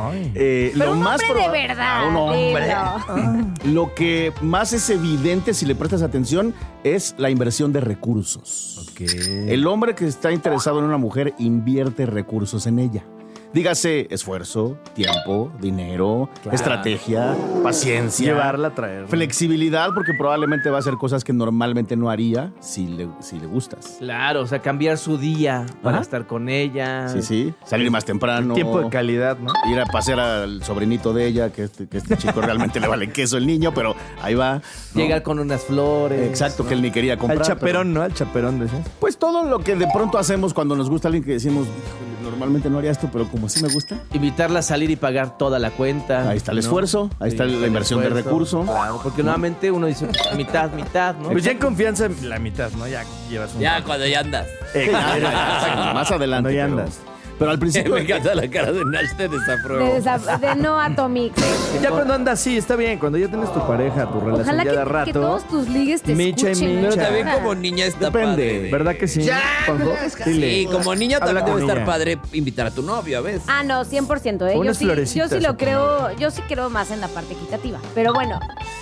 eh, Pero lo un más hombre de proba- verdad. a un hombre. dilo. Lo que más es evidente si le prestas atención es la inversión de recursos. El hombre que está interesado en una mujer invierte recursos en ella. Dígase esfuerzo, tiempo, dinero, Claro. estrategia, paciencia. Llevarla, traerla. Flexibilidad, porque probablemente va a hacer cosas que normalmente no haría si le, si le gustas. Claro, o sea, cambiar su día para Ajá. estar con ella. Sí, sí. Salir más temprano. Tiempo de calidad, ¿no? Ir a pasear al sobrinito de ella, que este, que este chico realmente le vale queso el niño, pero ahí va. ¿no? Llegar con unas flores. Exacto, ¿no? que él ni quería comprar. Al pero- chaperón, ¿no? Al chaperón, decías. Pues todo lo que de pronto hacemos cuando nos gusta alguien que decimos, "Híjole, normalmente no haría esto, pero como sí me gusta". Invitarla a salir y pagar toda la cuenta. Ahí está el ¿no? esfuerzo, ahí está la inversión de esfuerzo. recurso. Claro, porque nuevamente uno dice pues, mitad, mitad, ¿no? Pues ya en confianza, la mitad, ¿no? Ya llevas un... Ya, cuando ya andas. Sí, ya, ya, exacto, más adelante. Cuando ya pero- andas. Pero al principio. Me encanta la cara de Nash de desapruebo. De, desa- de no Atomic. Ya cuando andas, sí, está bien. Cuando ya tienes tu pareja, tu relación Ojalá ya que, de rato. que todos tus ligues te Micha y escuchen. Micha. Pero también Ajá. como niña está Depende, padre. ¿Verdad que sí? Ya, Juanjo? no te hagas caso. Dile. Sí, como niña Habla también con debe estar ella. padre invitar a tu novio a veces. Ah, no, cien por ciento. ¿eh? Yo, Unas sí, florecitas yo sí a lo tu creo, yo sí creo más en la parte equitativa. Pero bueno,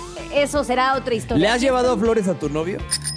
eso será otra historia. ¿Le has llevado flores a tu novio?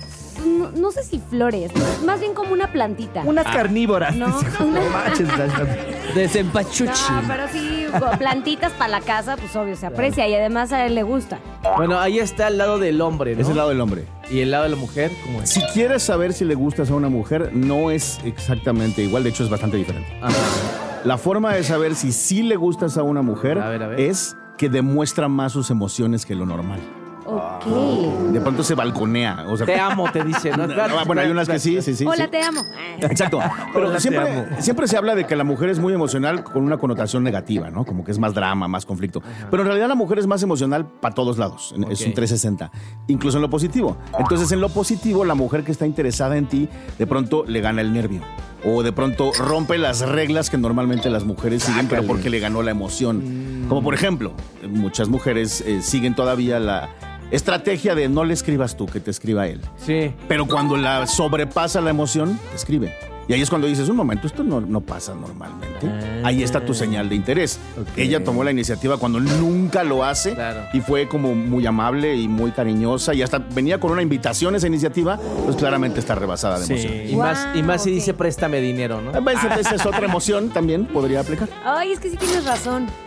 No, no sé si flores, más bien como una plantita. Unas carnívoras. No. No manches. Desempachuchi. No, pero sí, plantitas para la casa, pues obvio, se aprecia y además a él le gusta. Bueno, ahí está el lado del hombre, ¿no? Es el lado del hombre. Y el lado de la mujer, ¿cómo es? Si quieres saber si le gustas a una mujer, no es exactamente igual, de hecho es bastante diferente. Ajá. La forma de saber si sí le gustas a una mujer A ver, a ver. es que demuestra más sus emociones que lo normal. Ok. De pronto se balconea. O sea, Te amo, te dice, ¿no? Ah, bueno, hay unas que sí, sí, sí. Hola, sí. te amo. Exacto. Pero Hola, te siempre, amo. siempre se habla de que la mujer es muy emocional con una connotación negativa, ¿no? Como que es más drama, más conflicto. Pero en realidad la mujer es más emocional para todos lados. Es Ok. un trescientos sesenta. Incluso en lo positivo. Entonces, en lo positivo, la mujer que está interesada en ti, de pronto le gana el nervio. O de pronto rompe las reglas que normalmente las mujeres siguen, pero porque le ganó la emoción. Como por ejemplo, muchas mujeres eh, siguen todavía la estrategia de no le escribas tú, que te escriba él. Sí. Pero cuando la sobrepasa la emoción, te escribe. Y ahí es cuando dices, un momento, esto no, no pasa normalmente. Ahí está tu señal de interés. Ella tomó la iniciativa cuando nunca lo hace. Claro. Y fue como muy amable y muy cariñosa. Y hasta venía con una invitación a esa iniciativa. Pues claramente está rebasada de Sí. emoción. Y más, y más si ok. dice préstame dinero, ¿no? A veces esa es otra emoción, también podría aplicar. Ay, es que sí tienes razón.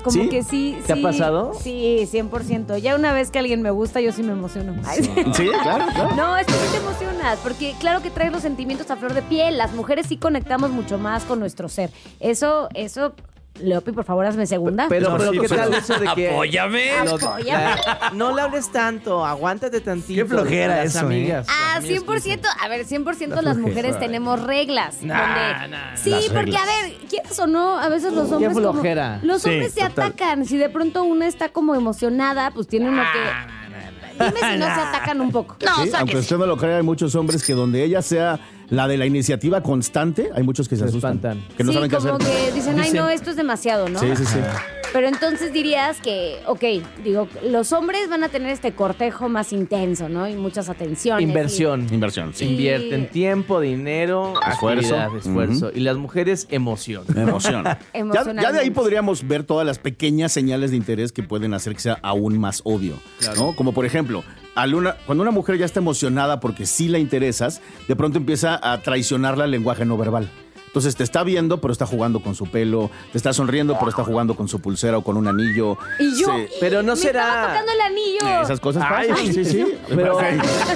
Como ¿Sí? que sí, ¿Te ha sí, pasado? Sí, cien por ciento. Ya una vez que alguien me gusta, yo sí me emociono. Ay, Sí, claro, claro. No, es que sí te emocionas, porque claro que traes los sentimientos a flor de piel. Las mujeres sí conectamos mucho más con nuestro ser. Eso, eso, Leopi, por favor, hazme segunda. Pero, No, pero sí, ¿qué pero- tal eso de que... ¡Apóyame! Lo- Apóyame. la- no le hables tanto, aguántate tantito. Qué flojera Las eso, ¿eh? amigas. las Ah, amigas cien por ciento. A ver, cien por ciento las mujeres tenemos reglas. Nah, donde- nah, sí, las porque reglas. a ver, ¿quieres o no? A veces los Qué hombres como- flojera. los Sí, hombres se total. atacan. Si de pronto una está como emocionada, pues tiene uno que... Dime si no se atacan un poco. Sí, aunque usted no lo crea, hay muchos hombres que donde ella sea la de la iniciativa constante, hay muchos que se, Se asustan. espantan. Que no sí, saben qué como hacer. que dicen, ay, no, esto es demasiado, ¿no? Sí, sí, sí. Pero entonces dirías que, ok, digo, los hombres van a tener este cortejo más intenso, ¿no? Y muchas atenciones. Inversión. Inversión, sí. Invierten tiempo, dinero, Esfuerzo. actividad, esfuerzo. Ujú. Y las mujeres, emoción. Emoción. ya, Emocionalmente. ya de ahí podríamos ver todas las pequeñas señales de interés que pueden hacer que sea aún más obvio, ¿no? Como por ejemplo, al una- cuando una mujer ya está emocionada porque sí la interesas, de pronto empieza a traicionarla el lenguaje no verbal. Entonces te está viendo, pero está jugando con su pelo, te está sonriendo, pero está jugando con su pulsera o con un anillo. Y yo, Se- Pero no me será- estaba tocando el anillo. Esas cosas Ay, pasan. Sí, sí. Pero, Ok.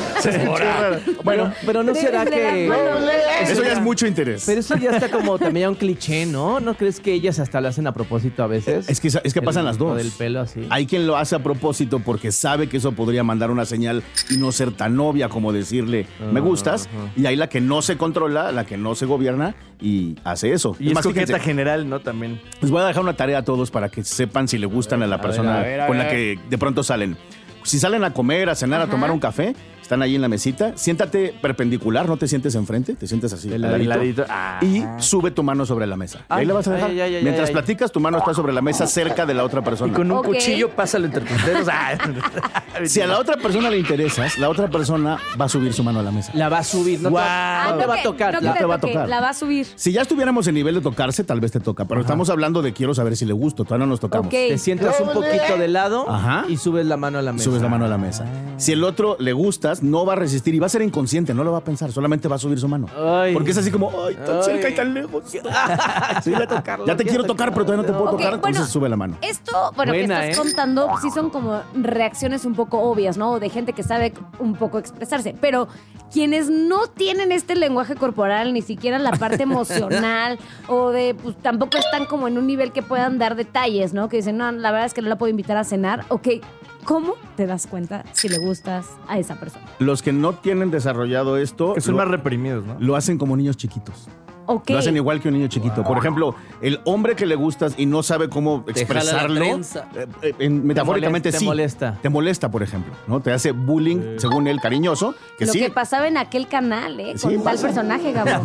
bueno, pero no De- será de que... las manos. Eso ya es mucho interés. Pero eso ya está como también un cliché, ¿no? ¿No crees que ellas hasta lo hacen a propósito a veces? Es que, es que pasan El- las lo dos. del pelo así. Hay quien lo hace a propósito porque sabe que eso podría mandar una señal y no ser tan obvia como decirle me gustas. Y hay la que no se controla, la que no se gobierna y hace eso. Y es más, coqueta fíjense, general, ¿no? También. les voy a dejar una tarea a todos para que sepan si le gustan a la persona a ver, a con la ver. que de pronto salen. Si salen a comer, a cenar, a tomar un café, están ahí en la mesita, siéntate perpendicular, no te sientes enfrente, te sientes así, Del al ladito, ladito. Ah. y sube tu mano sobre la mesa. Y ahí Ay, la vas a dejar. ay, ay, ay, Mientras ay. platicas, tu mano está sobre la mesa cerca de la otra persona. Y con un Ok. cuchillo pásalo entre tus dedos. Ah. Si a la otra persona le interesas, la otra persona va a subir su mano a la mesa. La va a subir, no, te, Ah, no te va a que- tocar. no que no te va a toque, tocar. La va a subir. Si ya estuviéramos en nivel de tocarse, tal vez te toca, pero estamos hablando de quiero saber si le gusto, todavía no nos tocamos. Ok. Te sientas un poquito de lado Ajá. y subes la mano a la mesa. Subes la mano a la mesa. Si el otro le gustas, no va a resistir y va a ser inconsciente, no lo va a pensar, solamente va a subir su mano. Ay. Porque es así como, ay, tan Ay. cerca y tan lejos. Sí, la tocarlo. Ya te quiero tocar, pero todavía no te puedo Ok, tocar, bueno, entonces sube la mano. Esto, bueno, Buena, que estás ¿eh? contando, sí son como reacciones un poco obvias, ¿no? De gente que sabe un poco expresarse. Pero quienes no tienen este lenguaje corporal, ni siquiera la parte emocional, o de, pues tampoco están como en un nivel que puedan dar detalles, ¿no? Que dicen, no, la verdad es que no la puedo invitar a cenar. Ok, ¿cómo te das cuenta si le gustas a esa persona? Los que no tienen desarrollado esto, Que son lo, más reprimidos, ¿no? lo hacen como niños chiquitos. Ok. Lo hacen igual que un niño chiquito. Por ejemplo, el hombre que le gustas y no sabe cómo Te jala la expresarlo, trenza. eh, eh, en- metafóricamente molesta, sí. te molesta. Te molesta, por ejemplo, ¿no? Te hace bullying, según él, cariñoso, que Lo sí. que pasaba en aquel canal, ¿eh? Sí, Con tal pasa. personaje, Gabo.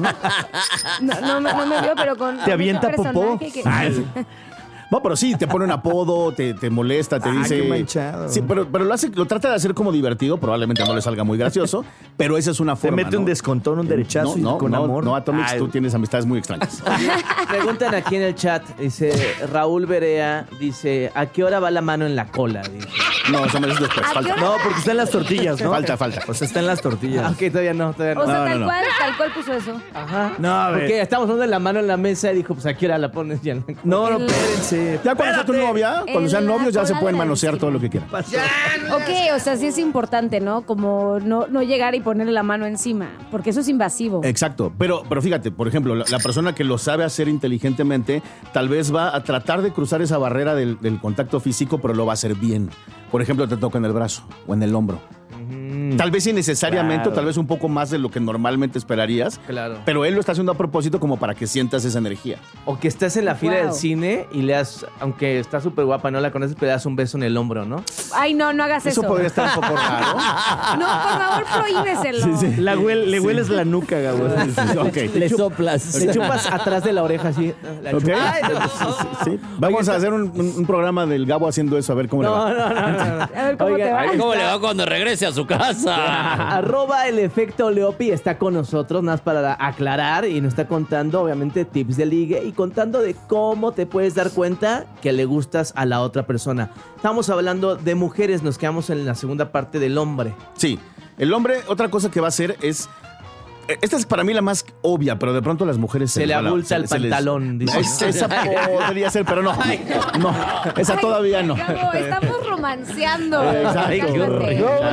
No, no, me- no me vio, pero con. Te con avienta ese popó. personaje que- Ay, no, pero sí, te pone un apodo, te, te molesta, te Ah, dice. qué manchado. Sí, pero, pero lo hace, lo trata de hacer como divertido, probablemente no le salga muy gracioso, pero esa es una Te forma. mete un ¿no? descontón, un derechazo No, y no, con no, amor. no, Atomix, Ay. tú tienes amistades muy extrañas. Preguntan aquí en el chat, dice Raúl Berea, dice, ¿a qué hora va la mano en la cola? Dice. No, eso me es después. ¿A qué Falta. hora? No, porque está en las tortillas, ¿no? Falta, falta. O sea, está en las tortillas. Ah, ok, todavía no, todavía no. O sea, No, tal no, no. cual, tal cual puso eso. Ajá. No, a ver. Porque estamos poniendo la mano en la mesa y dijo, pues ¿a qué hora la pones ya? No, no, El- espérense. Ya cuando sea tu novia, cuando En sean la novios, ya se cola pueden de la manosear esquina. todo lo que quieran. Ok, o sea, sí es importante, ¿no? Como no, no llegar y ponerle la mano encima, porque eso es invasivo. Exacto, pero, pero fíjate, por ejemplo, la, la persona que lo sabe hacer inteligentemente tal vez va a tratar de cruzar esa barrera del, del contacto físico, pero lo va a hacer bien. Por ejemplo, te toca en el brazo o en el hombro. Tal vez innecesariamente, claro. o tal vez un poco más de lo que normalmente esperarías, Claro. pero él lo está haciendo a propósito como para que sientas esa energía. O que estés en la fila Wow. del cine y le das, aunque está súper guapa, no la conoces, pero le das un beso en el hombro, ¿no? Ay, no, no hagas eso. Eso podría estar un poco raro. No, por favor, prohíbeselo. La huel- le hueles la nuca, Gabo. Ok. Le soplas. Le chupas atrás de la oreja así. La Ok. chupas. Sí. Vamos a hacer un, un- un programa del Gabo haciendo eso, a ver cómo le No, va. no, no, no. A ver cómo Oigan, te va. ahí ¿Cómo está. le va cuando regrese a su casa? Arroba el efecto Leopi está con nosotros, nada más para aclarar, y nos está contando, obviamente, tips de ligue y contando de cómo te puedes dar cuenta que le gustas a la otra persona. Estamos hablando de mujeres, nos quedamos en la segunda parte del hombre. Sí. El hombre, otra cosa que va a hacer es Esta es para mí la más obvia, pero de pronto las mujeres se, se le abulta el pantalón. Les... Dice. Esa podría ser, pero no. Ay, no, esa Ay, todavía no. Gabo, estamos romanceando. Exacto.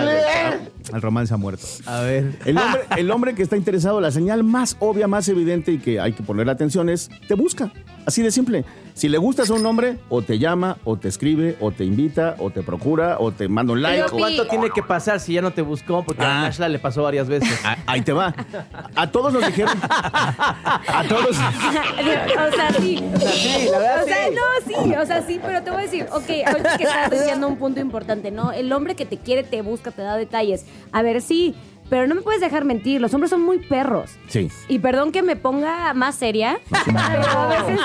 El romance ha muerto. A ver. El hombre, el hombre que está interesado, la señal más obvia, más evidente y que hay que ponerle atención es, te busca. Así de simple. Si le gustas a un hombre, o te llama, o te escribe, o te invita, o te procura, o te manda un like. ¿Cuánto tiene que pasar si ya no te buscó? Porque ah. a Nashla le pasó varias veces. Ahí te va. A todos nos dijeron. A todos. O sea, sí. O sea, sí, la verdad O sea, sí. no, sí. O sea, sí, pero te voy a decir, ok, ahorita que estás diciendo un punto importante, ¿no? El hombre que te quiere, te busca, te da detalles. A ver, sí. Pero no me puedes dejar mentir, los hombres son muy perros. Sí. Y perdón que me ponga más seria, pero a veces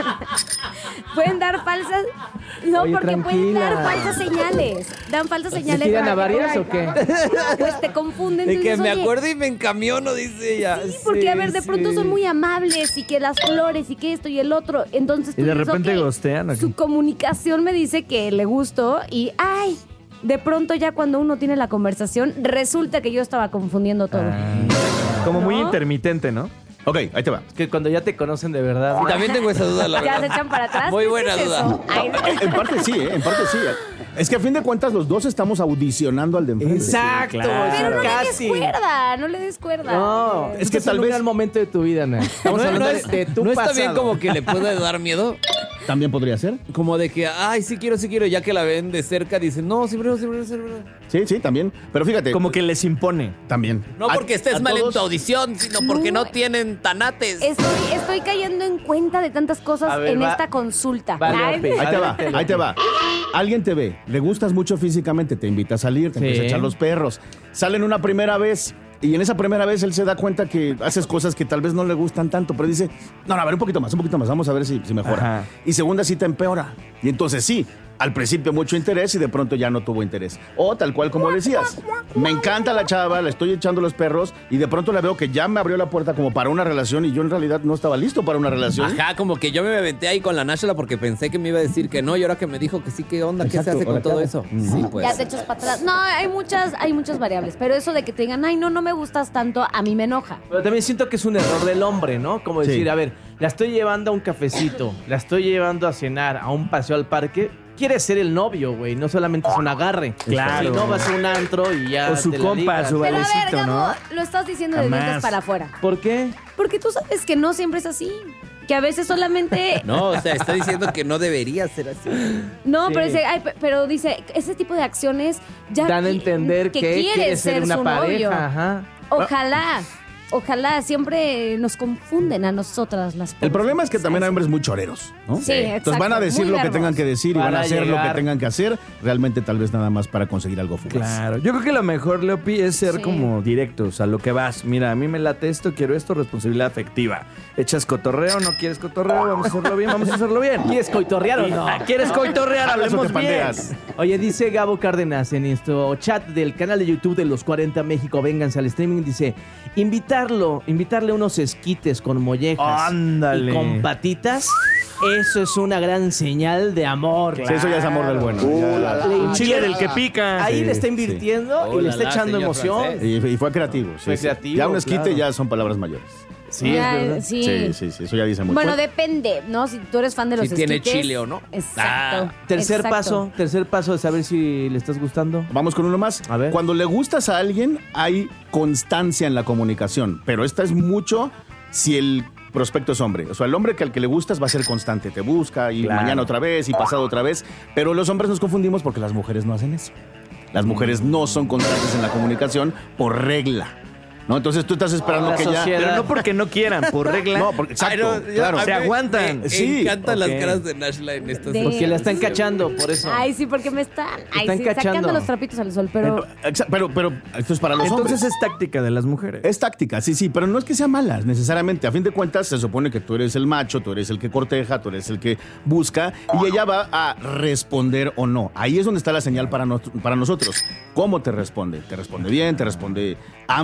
pueden dar falsas... No, Oye, porque tranquila. pueden dar falsas señales. Dan falsas señales. ¿Se tiran a varias o qué? Pues te confunden. De que entonces, me oye, acuerdo y me encamiono, dice ella. Sí, porque sí, a ver, de pronto sí. son muy amables y que las flores y que esto y el otro. Entonces Y tú de dices, repente ok, gostean. ¿O su qué? comunicación me dice que le gustó y ¡ay! De pronto ya cuando uno tiene la conversación, resulta que yo estaba confundiendo todo. Ah, como muy ¿No? intermitente, ¿no? Ok, ahí te va. Es que cuando ya te conocen de verdad. Y también tengo esa duda, la Ya verdad. se echan para atrás. Muy ¿Qué buena es duda. eso? Ay, En parte sí, ¿eh? En parte sí. Es que a fin de cuentas los dos estamos audicionando al de enfrente. Exacto. pero no casi. le des cuerda, no le des cuerda. No, Es es que que tal tal vez- vez el momento de tu vida, Ana. Estamos No, hablando no de, es- de tu ¿No está pasado. bien como que le puede dar miedo? También podría ser. Como de que, ay, sí quiero, sí quiero. Ya que la ven de cerca, dicen, no, sí, pero, sí, pero, sí, pero. Sí, sí, también. Pero fíjate. Como que les impone. También. No A- porque estés a mal todos- en tu audición, sino porque no, No. tienen tanates. Estoy, estoy cayendo en cuenta de tantas cosas A ver, en va- esta consulta. Vale, Ay, Ope. Ahí te va, Adelante, ahí te va. Alguien te ve, le gustas mucho físicamente, te invita a salir, te Sí. empieza a echar los perros. Salen una primera vez y en esa primera vez él se da cuenta que haces cosas que tal vez no le gustan tanto, pero dice, no, no, a ver, un poquito más, un poquito más, vamos a ver si, si mejora. Ajá. Y segunda cita empeora. Y entonces sí, al principio mucho interés y de pronto ya no tuvo interés. O tal cual como decías, me encanta la chava, le estoy echando los perros y de pronto la veo que ya me abrió la puerta como para una relación y yo en realidad no estaba listo para una relación. Ajá, como que yo me aventé ahí con la Nashla porque pensé que me iba a decir que no y ahora que me dijo que sí, ¿qué onda? ¿Qué Exacto, se hace con ahora, todo ¿qué eso? hago? Sí, pues. Ya te echas para atrás. No, hay muchas, hay muchas variables. Pero eso de que te digan, ay, no, no me gustas tanto, a mí me enoja. Pero también siento que es un error del hombre, ¿no? Como decir, Sí. a ver, la estoy llevando a un cafecito, la estoy llevando a cenar, a un paseo al parque. Quiere ser el novio, güey, no solamente es un agarre. Claro. Si no, vas a un antro y ya O su te la compa, ligas. su Pero a ver, Valecito, Gabo, ¿no? lo estás diciendo de Jamás. dientes para afuera. ¿Por qué? Porque tú sabes que no siempre es así. Que a veces solamente... No, o sea, está diciendo que no debería ser así. No, Sí. pero, dice, ay, pe- pero dice, ese tipo de acciones ya... Dan a qui- entender que, quiere quiere ser una su pareja. novio. Ajá. Ojalá, ojalá, siempre nos confunden a nosotras las El pobres. problema es que también hay hombres muy choreros, ¿no? Sí, exacto. Entonces van a decir muy lo que verbos. tengan que decir y van Para a hacer lo llegar. que tengan que hacer, realmente tal vez nada más para conseguir algo fugaz. Claro. Yo creo que lo mejor, Leopi, es ser Sí. como directos a lo que vas. Mira, a mí me late esto, quiero esto, responsabilidad afectiva. ¿Echas cotorreo? ¿No quieres cotorreo? Vamos a hacerlo bien, vamos a hacerlo bien. ¿Quieres coitorrear o no? Ah, ¿Quieres coitorrear? Hablas o Hablemos te bien. pandeas. Oye, dice Gabo Cárdenas en nuestro chat del canal de YouTube de Los cuarenta México, vénganse al streaming, dice, invitarlo, invitarle unos esquites con mollejas Ándale. y con patitas, eso es una gran señal de amor. Sí, eso ya es amor del bueno. Ya- Le Un chile invier- del que pica. Ahí Sí, le está sí. invirtiendo Oh, y le la, está la, echando señor emoción. francés. Y, y fue creativo. sí, Fue sí. creativo, Ya un esquite claro. ya son palabras mayores. Sí, Ya, es verdad. sí. Sí, sí, sí, eso ya dice mucho. Bueno, depende, ¿no? Si tú eres fan de los Si tiene esquites. chile o no. Exacto. Tercer exacto. paso, tercer paso de saber si le estás gustando. Vamos con uno más. A ver. Cuando le gustas a alguien, hay constancia en la comunicación, pero esta es mucho si el prospecto es hombre. O sea, el hombre que al que le gustas va a ser constante, te busca y Claro. mañana otra vez y pasado otra vez, pero los hombres nos confundimos porque las mujeres no hacen eso. Las mujeres no son constantes en la comunicación por regla. ¿No? Entonces tú estás esperando La que ya... sociedad. Pero no porque no quieran, por regla. No, porque, exacto, Ay, no, yo- claro. a Se mí aguantan. Me, Sí, me encantan ok. las caras de Nashla en estas. De- Porque la están cachando, por eso. Ay, sí, porque me están, ay, están sí, cachando. sacando los trapitos al sol, pero... Exa- Pero, pero esto es para los Entonces hombres. es táctica de las mujeres. Es táctica, sí, sí, pero no es que sea mala necesariamente. A fin de cuentas, se supone que tú eres el macho, tú eres el que corteja, tú eres el que busca y ella va a responder o no. Ahí es donde está la señal para, nos- para nosotros. ¿Cómo te responde? ¿Te responde bien? ¿Te responde amplio? ¿Te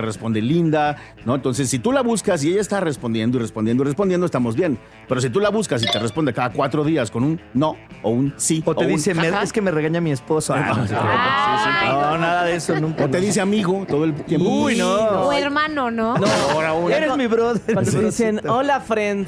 responde linda, ¿no? Entonces, si tú la buscas y ella está respondiendo y respondiendo y respondiendo, estamos bien. Pero si tú la buscas y te responde cada cuatro días con un no o un sí O te un dice, me- jaja. es que me regaña mi esposo. Ah, no, sí, claro. No, nada de eso nunca. O te dice amigo todo el tiempo. Uy, no. O hermano, ¿no? Ahora uno. Eres mi brother. Cuando te dicen, hola, friend.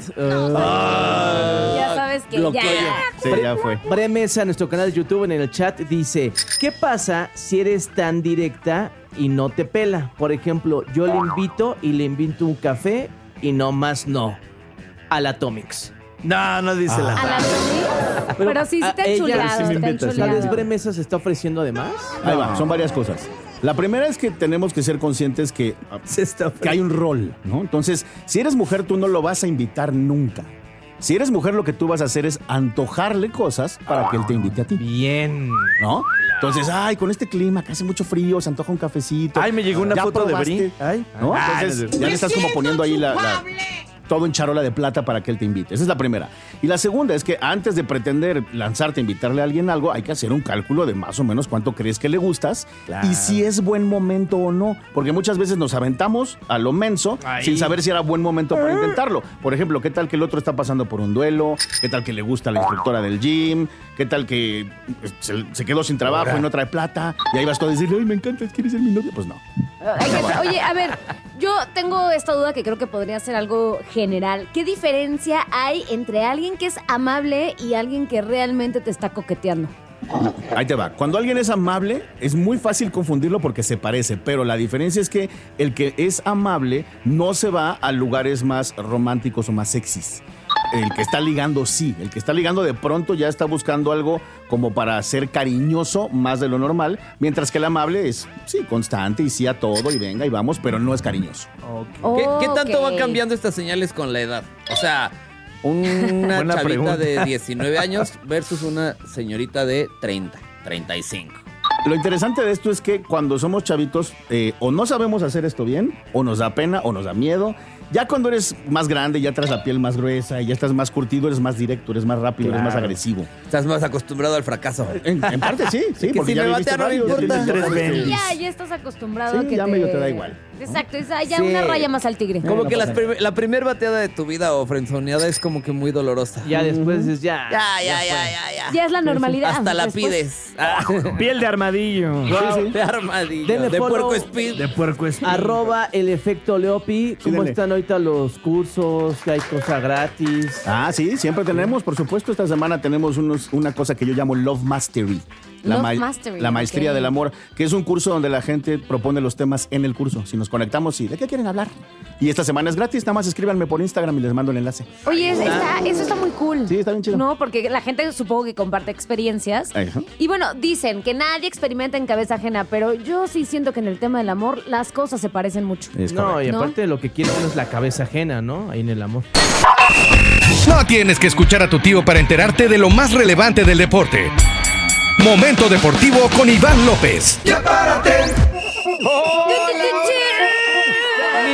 Uh, Ya sabes que bloqueo ya. ya. Sí, ya fue. Bre Mesa, nuestro canal de YouTube, en el chat dice, ¿qué pasa si eres tan directa y no te pela? Por ejemplo, yo le invito y le invito un café y no más no. Al Atomics. No, no dice la ¿A la Pero, pero sí, sí a te han ella chuleado, sí me te han invita, ¿Tal chuleado. vez Bre Mesa se está ofreciendo además? Ahí va, son varias cosas. La primera es que tenemos que ser conscientes que, que hay un rol, ¿no? Entonces, si eres mujer, tú no lo vas a invitar nunca. Si eres mujer, lo que tú vas a hacer es antojarle cosas para que él te invite a ti. Bien. ¿No? Entonces, ay, con este clima que hace mucho frío, se antoja un cafecito. Ay, me llegó una ¿Ya foto de probaste? Bri. Ay. ¿No? Ah, Entonces, no sé. ya le estás como poniendo ahí la, la- todo en charola de plata para que él te invite. Esa es la primera. Y la segunda es que antes de pretender lanzarte a invitarle a alguien algo, hay que hacer un cálculo de más o menos cuánto crees que le gustas Claro. y si es buen momento o no. Porque muchas veces nos aventamos a lo menso Ahí. sin saber si era buen momento para intentarlo. Por ejemplo, ¿qué tal que el otro está pasando por un duelo? ¿Qué tal que le gusta la instructora del gym? ¿Qué tal que se, se quedó sin trabajo y no trae plata? Y ahí vas tú a decirle, ay, me encanta, ¿quieres ser mi novio? Pues no. Hay que- Oye, a ver, yo tengo esta duda que creo que podría ser algo general. ¿Qué diferencia hay entre alguien que es amable y alguien que realmente te está coqueteando? Ahí te va. Cuando alguien es amable, es muy fácil confundirlo porque se parece, pero la diferencia es que el que es amable no se va a lugares más románticos o más sexys. El que está ligando, sí. El que está ligando de pronto ya está buscando algo como para ser cariñoso más de lo normal, mientras que el amable es, sí, constante y sí a todo y venga y vamos, pero no es cariñoso. ¿Qué, qué tanto Ok. van cambiando estas señales con la edad? O sea, una Buena chavita pregunta. de diecinueve años versus una señorita de treinta, treinta y cinco. Lo interesante de esto es que cuando somos chavitos, eh, o no sabemos hacer esto bien, o nos da pena, o nos da miedo. Ya cuando eres más grande, ya traes la piel más gruesa y ya estás más curtido, eres más directo, eres más rápido, eres más Claro. agresivo. Estás más acostumbrado al fracaso. En, en parte sí, sí, Que porque si ya me viviste batea no me varios, ya importa. tienes Tres varios. veces. Ya, ya estás acostumbrado Sí, a que ya te... medio te da igual. Exacto, es ah, ya Sí. una raya más al tigre. Como no que pasa las prim- la primera bateada de tu vida o frenzoneada es como que muy dolorosa. Ya después dices, ya. Ya, ya, ya, ya, ya. Ya es la normalidad. Hasta la Después- pides. Ah, Piel de armadillo. wow, de armadillo. Denle De follow. puerco speed. De puerco espín. Arroba el efecto Leopi. ¿Cómo denle. están ahorita los cursos? ¿Que hay cosa gratis? Ah, sí, siempre tenemos, por supuesto, esta semana tenemos unos, una cosa que yo llamo Love Mastery. La, Love ma- Mastery, la maestría ok. del amor, que es un curso donde la gente propone los temas en el curso. Si nos conectamos, sí, ¿de qué quieren hablar? Y esta semana es gratis, nada más escríbanme por Instagram y les mando el enlace. Oye, es- está- eso está muy cool. Sí, está bien chido. No, porque la gente supongo que comparte experiencias. Ajá. Y bueno, dicen que nadie experimenta en cabeza ajena, pero yo sí siento que en el tema del amor las cosas se parecen mucho. Es No, correcto. y ¿No? aparte de lo que quiere uno es la cabeza ajena, ¿no? Ahí en el amor. No tienes que escuchar a tu tío para enterarte de lo más relevante del deporte. Momento deportivo con Iván López. ¡Ya párate! ¡Mi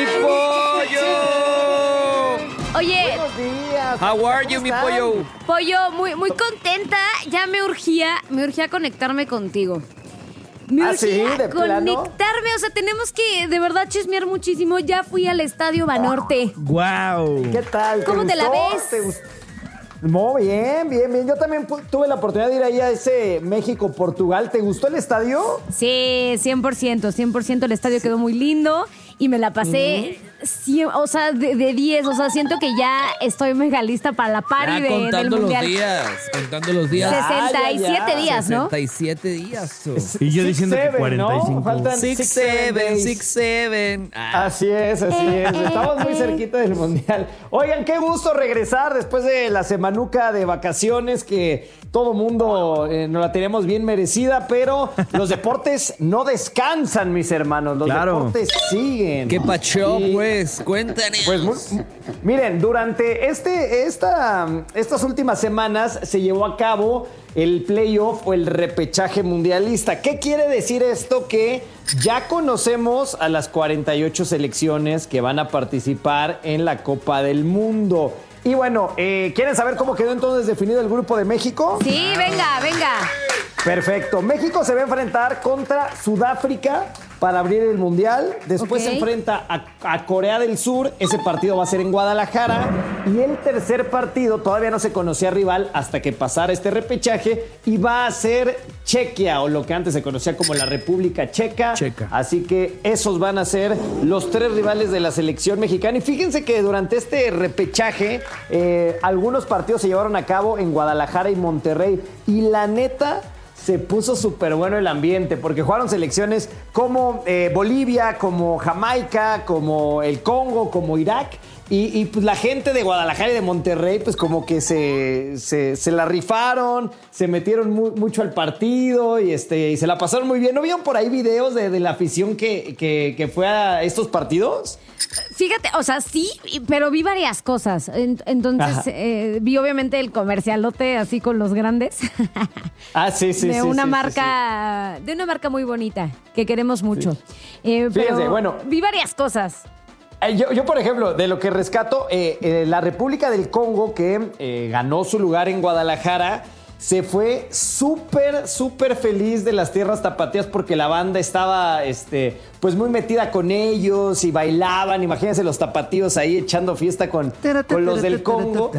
pollo! Oye, How are you, mi pollo? Pollo, muy, muy contenta. Ya me urgía, me urgía conectarme contigo. Me ¿Ah, urgía sí? ¿De plano? conectarme. O sea, tenemos que de verdad chismear muchísimo. Ya fui al Estadio Banorte. Wow. ¿Qué tal? ¿Te ¿Cómo te la gustó? ves? ¿Te gust- Muy bien, bien, bien. Yo también pu- tuve la oportunidad de ir ahí a ese México-Portugal. ¿Te gustó el estadio? Sí, cien por ciento, cien por ciento. El estadio quedó muy lindo y me la pasé, cien, o sea, de de diez. O sea, siento que ya estoy mega lista para la party Ya de- del contando los Mundial. días, contando los días. sesenta y siete Ah, ya, ya. días, ¿no? sesenta y siete días. tú. Y yo Six, diciendo que seven, cuarenta y cinco. ¿no? Faltan Six, six, seven seven, days. six, seven. Ah. Así es, así es. Estamos muy cerquita del Mundial. Oigan, qué gusto regresar después de la semanuca de vacaciones que todo mundo eh, nos la tenemos bien merecida, pero los deportes no descansan, mis hermanos. Los Claro. deportes siguen. ¿Qué pacho, Y- pues? Cuéntanos. Pues mu- m- miren, durante este, esta, estas últimas semanas se llevó a cabo el playoff o el repechaje mundialista. ¿Qué quiere decir esto? Que ya conocemos a las cuarenta y ocho selecciones que van a participar en la Copa del Mundo. Y bueno, eh, ¿quieren saber cómo quedó entonces definido el grupo de México? Sí, venga, venga. Perfecto. México se va a enfrentar contra Sudáfrica para abrir el Mundial. Después Ok. se enfrenta a, a Corea del Sur. Ese partido va a ser en Guadalajara. Y el tercer partido, todavía no se conocía rival hasta que pasara este repechaje. Y va a ser Chequia, o lo que antes se conocía como la República Checa. Checa. Así que esos van a ser los tres rivales de la selección mexicana. Y fíjense que durante este repechaje, eh, algunos partidos se llevaron a cabo en Guadalajara y Monterrey. Y la neta, se puso súper bueno el ambiente, porque jugaron selecciones como eh, Bolivia, como Jamaica, como el Congo, como Irak. Y, y pues la gente de Guadalajara y de Monterrey, pues como que se, se, se la rifaron, se metieron mu- mucho al partido y, este, y se la pasaron muy bien. ¿No vieron por ahí videos de, de la afición que, que, que fue a estos partidos? Fíjate, o sea, sí, pero vi varias cosas. En- Entonces, eh, vi obviamente el comercialote así con los grandes. Ah, sí, sí, de sí. una sí, marca, de una marca muy bonita, que queremos mucho. Eh, Fíjense, pero bueno. vi varias cosas. Eh, Yo, yo, por ejemplo, de lo que rescato, eh, eh, la República del Congo, que eh, ganó su lugar en Guadalajara, se fue súper, súper feliz de las tierras tapatías porque la banda estaba, este, pues muy metida con ellos y bailaban. Imagínense los tapatíos ahí echando fiesta con, con los del Congo.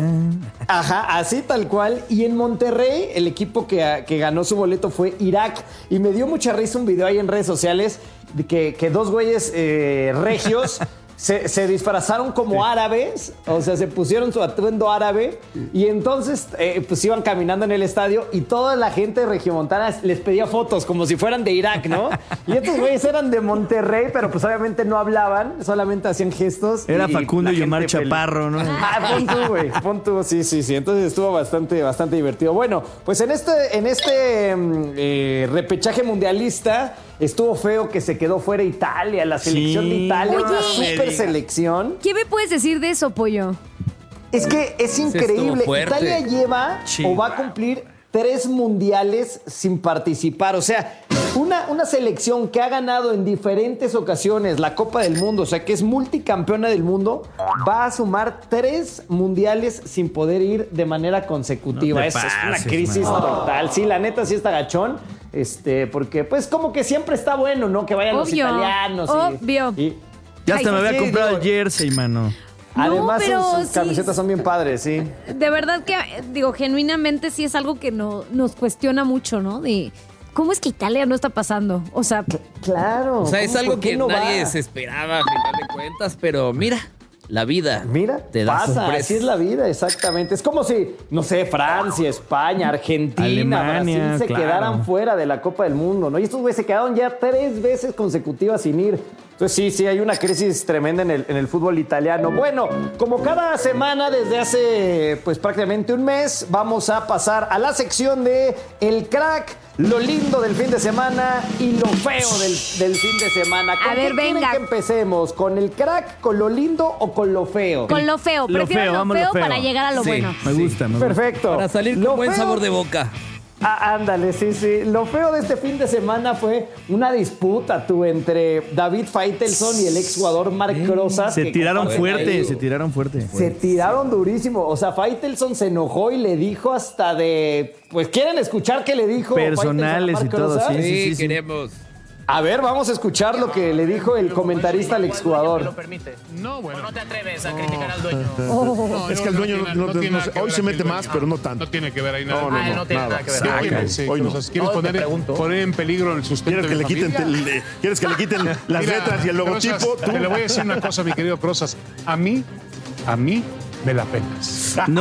Ajá, así tal cual. Y en Monterrey, el equipo que, que ganó su boleto fue Irak. Y me dio mucha risa un video ahí en redes sociales de que, que dos güeyes eh, regios Se, se disfrazaron como árabes, o sea, se pusieron su atuendo árabe y entonces eh, pues iban caminando en el estadio y toda la gente regiomontana les pedía fotos como si fueran de Irak, ¿no? Y estos güeyes eran de Monterrey, pero pues obviamente no hablaban, solamente hacían gestos. Era y, Facundo la y Omar gente feliz. Chaparro, ¿no? Ah, pon tú, güey, pon tú, sí, sí, sí. Entonces estuvo bastante, bastante divertido. Bueno, pues en este, en este mm, eh, repechaje mundialista estuvo feo que se quedó fuera Italia, la selección Sí. de Italia, Oye. una super selección. ¿Qué me puedes decir de eso, Pollo? Es que es estuvo increíble. fuerte. Italia lleva Sí. o va a cumplir tres mundiales sin participar. O sea, una, una selección que ha ganado en diferentes ocasiones la Copa del Mundo, o sea, que es multicampeona del mundo, va a sumar tres mundiales sin poder ir de manera consecutiva. No te es, es una pases, crisis man. total. Sí, la neta sí está gachón. Este, porque pues como que siempre está bueno, ¿no? Que vayan los Obvio, italianos. y- obvio. y- Ya hasta Ay, me había sí, comprado digo- el jersey, mano. además pero sus, sus sí, camisetas son bien padres, sí. De verdad que, digo, genuinamente sí es algo que no, nos cuestiona mucho, ¿no? De cómo es que Italia no está pasando. O sea, Claro. O sea, es ¿cómo- algo por qué que no nadie va? se esperaba a final de cuentas, pero mira, la vida Mira, te da pasa, sorpresas. así es la vida, exactamente. Es como si, no sé, Francia, España, Argentina, Alemania, Brasil se claro. quedaran fuera de la Copa del Mundo, ¿no? Y estos güeyes se quedaron ya tres veces consecutivas sin ir. Entonces sí, sí, hay una crisis tremenda en el, en el fútbol italiano. Bueno, como cada semana desde hace pues prácticamente un mes, vamos a pasar a la sección de El Crack, lo lindo del fin de semana y lo feo del, del fin de semana. ¿Con A ver, qué quieren venga. que empecemos? ¿Con el crack, con lo lindo o con lo feo? con lo feo. Lo Prefiero feo, lo vamos feo, lo feo. para llegar a lo Sí. bueno. Me gusta, me gusta. Perfecto. Para salir Lo con buen feo- sabor de boca. Ah, ándale, sí, sí. Lo feo de este fin de semana fue una disputa tú entre David Faitelson y el exjugador Marc Rosas. Se que tiraron comparten fuerte, ahí. se tiraron fuerte. Se tiraron durísimo. O sea, Faitelson se enojó y le dijo hasta de... Pues, ¿quieren escuchar qué le dijo Personales Faitelson a y Marc todo, Rosas? sí, Sí, sí, sí. queremos. A ver, vamos a escuchar lo que le dijo el comentarista al exjugador. No, bueno. No te atreves a criticar al dueño. No, Es que el dueño no- no- tiene no- nada que hoy ver se aquí mete el más, dueño. pero no tanto. No tiene que ver ahí nada. No, no, Ah, no, no tiene nada que ver. Sí, Hoy hoy no, no, sí, hoy no. cosas. ¿Quieres, No, te poner, pregunto. poner en peligro el sustento ¿Quieres que de le la quiten, familia? le- ¿Quieres que le quiten las Mira, letras y el logotipo? Rosas, Tú. te le voy a decir una cosa, mi querido Rosas. A mí, a mí me la pelas. No.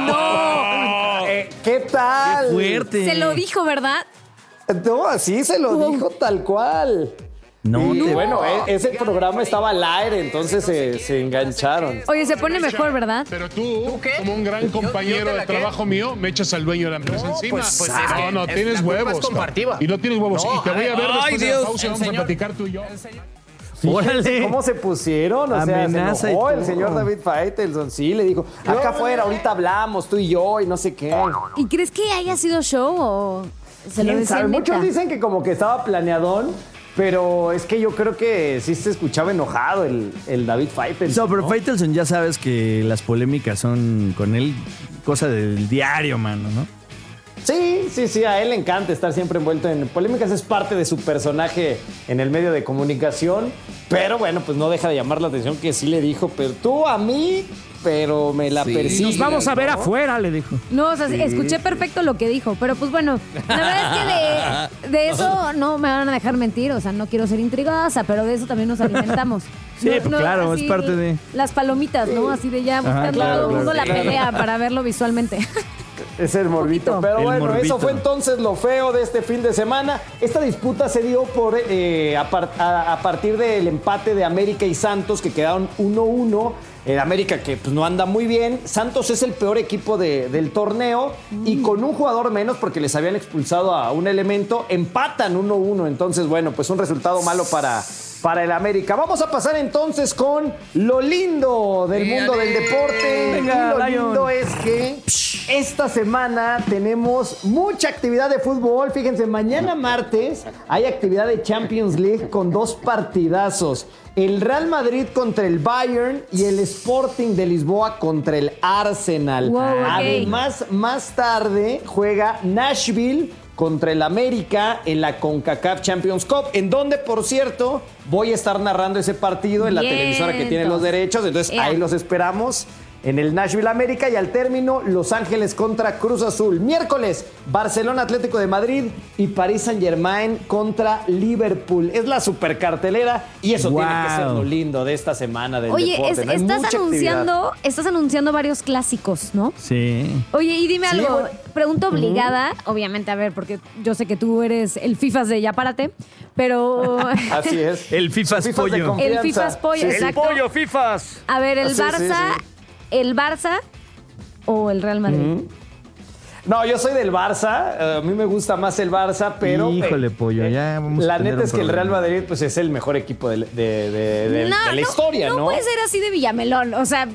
Eh, ¿Qué tal? Qué fuerte. Se lo dijo, ¿verdad? No, así se lo dijo tal cual. No, y te- bueno, e- ese programa estaba al aire, entonces se, se engancharon. Oye, se pone mejor, ¿verdad? Pero tú, como un gran Yo- yo compañero te la de qué. trabajo mío, me echas al dueño de la empresa encima. pues- pues es no, que no, es- tienes la culpa huevos. es cabrón. compartida. Y no tienes huevos. No, y te a voy a ver, ver ay, después de Dios. la pausa. El Vamos a señor- platicar tú y yo. Fíjense cómo se pusieron, o sea, Amenaza se y enojó el todo. señor David Faitelson. Sí, le dijo, acá afuera, ahorita hablamos, tú y yo, y no sé qué. ¿Y crees que haya sido show o se lo ¿Quién decían sabe? neta? Muchos dicen que como que estaba planeadón, pero es que yo creo que sí se escuchaba enojado el, el David Faitelson. No, pero ¿no? Faitelson ya sabes que las polémicas son con él cosa del diario, mano, ¿no? Sí, sí, sí, a él le encanta estar siempre envuelto en polémicas, es parte de su personaje en el medio de comunicación, pero bueno, pues no deja de llamar la atención que sí le dijo, pero tú a mí, pero me la Sí. persigues. Nos vamos a ver ¿no? afuera, le dijo. No, o sea, Sí. escuché perfecto lo que dijo, pero pues bueno, la verdad es que de, de eso no me van a dejar mentir, o sea, no quiero ser intrigosa, pero de eso también nos alimentamos. Sí, No- pues no, claro, así es parte de... Las palomitas, ¿no? Así de ya Ajá, buscando claro, todo el mundo claro. la pelea para verlo visualmente. Es el morbito. Pero El bueno, morbito. eso fue entonces lo feo de este fin de semana. Esta disputa se dio por eh, a, par- a- a partir del empate de América y Santos, que quedaron uno uno. El América que pues, no anda muy bien. Santos es el peor equipo de- del torneo y con un jugador menos porque les habían expulsado a un elemento, empatan uno uno. Entonces, bueno, pues un resultado malo para, para el América. Vamos a pasar entonces con lo lindo del mundo del deporte. Venga, Y lo Lion. lindo es que esta semana tenemos mucha actividad de fútbol. Fíjense, mañana martes hay actividad de Champions League con dos partidazos. El Real Madrid contra el Bayern y el Sporting de Lisboa contra el Arsenal. Wow, ok. Además, más tarde juega Nashville contra el América en la CONCACAF Champions Cup, en donde, por cierto, voy a estar narrando ese partido en la Vientos. televisora que tiene los derechos. Entonces, Ea. ahí los esperamos en el Nashville América y al término Los Ángeles contra Cruz Azul. Miércoles, Barcelona Atlético de Madrid y París Saint Germain contra Liverpool. Es la supercartelera y eso Wow. tiene que ser lo lindo de esta semana del Oye, deporte. es- ¿no? Hay estás mucha anunciando, estás anunciando varios clásicos, ¿no? Sí. Oye, y dime Sí, algo, bueno. pregunta obligada, obviamente, a ver, porque yo sé que tú eres el FIFAs de ya párate, pero Así es. El FIFAs Fifas de pollo. confianza. el FIFAs pollo, Sí. exacto. FIFAs. A ver, el Sí, sí, Barça, sí. el Barça o el Real Madrid. No, yo soy del Barça. eh, A mí me gusta más el Barça, pero. Híjole, eh, pollo, ya vamos a La tener neta un es que el Real problema. Madrid pues, es el mejor equipo de, de- de- de- No, de la no, historia, ¿no? No puede ser así de Villamelón, o sea, no,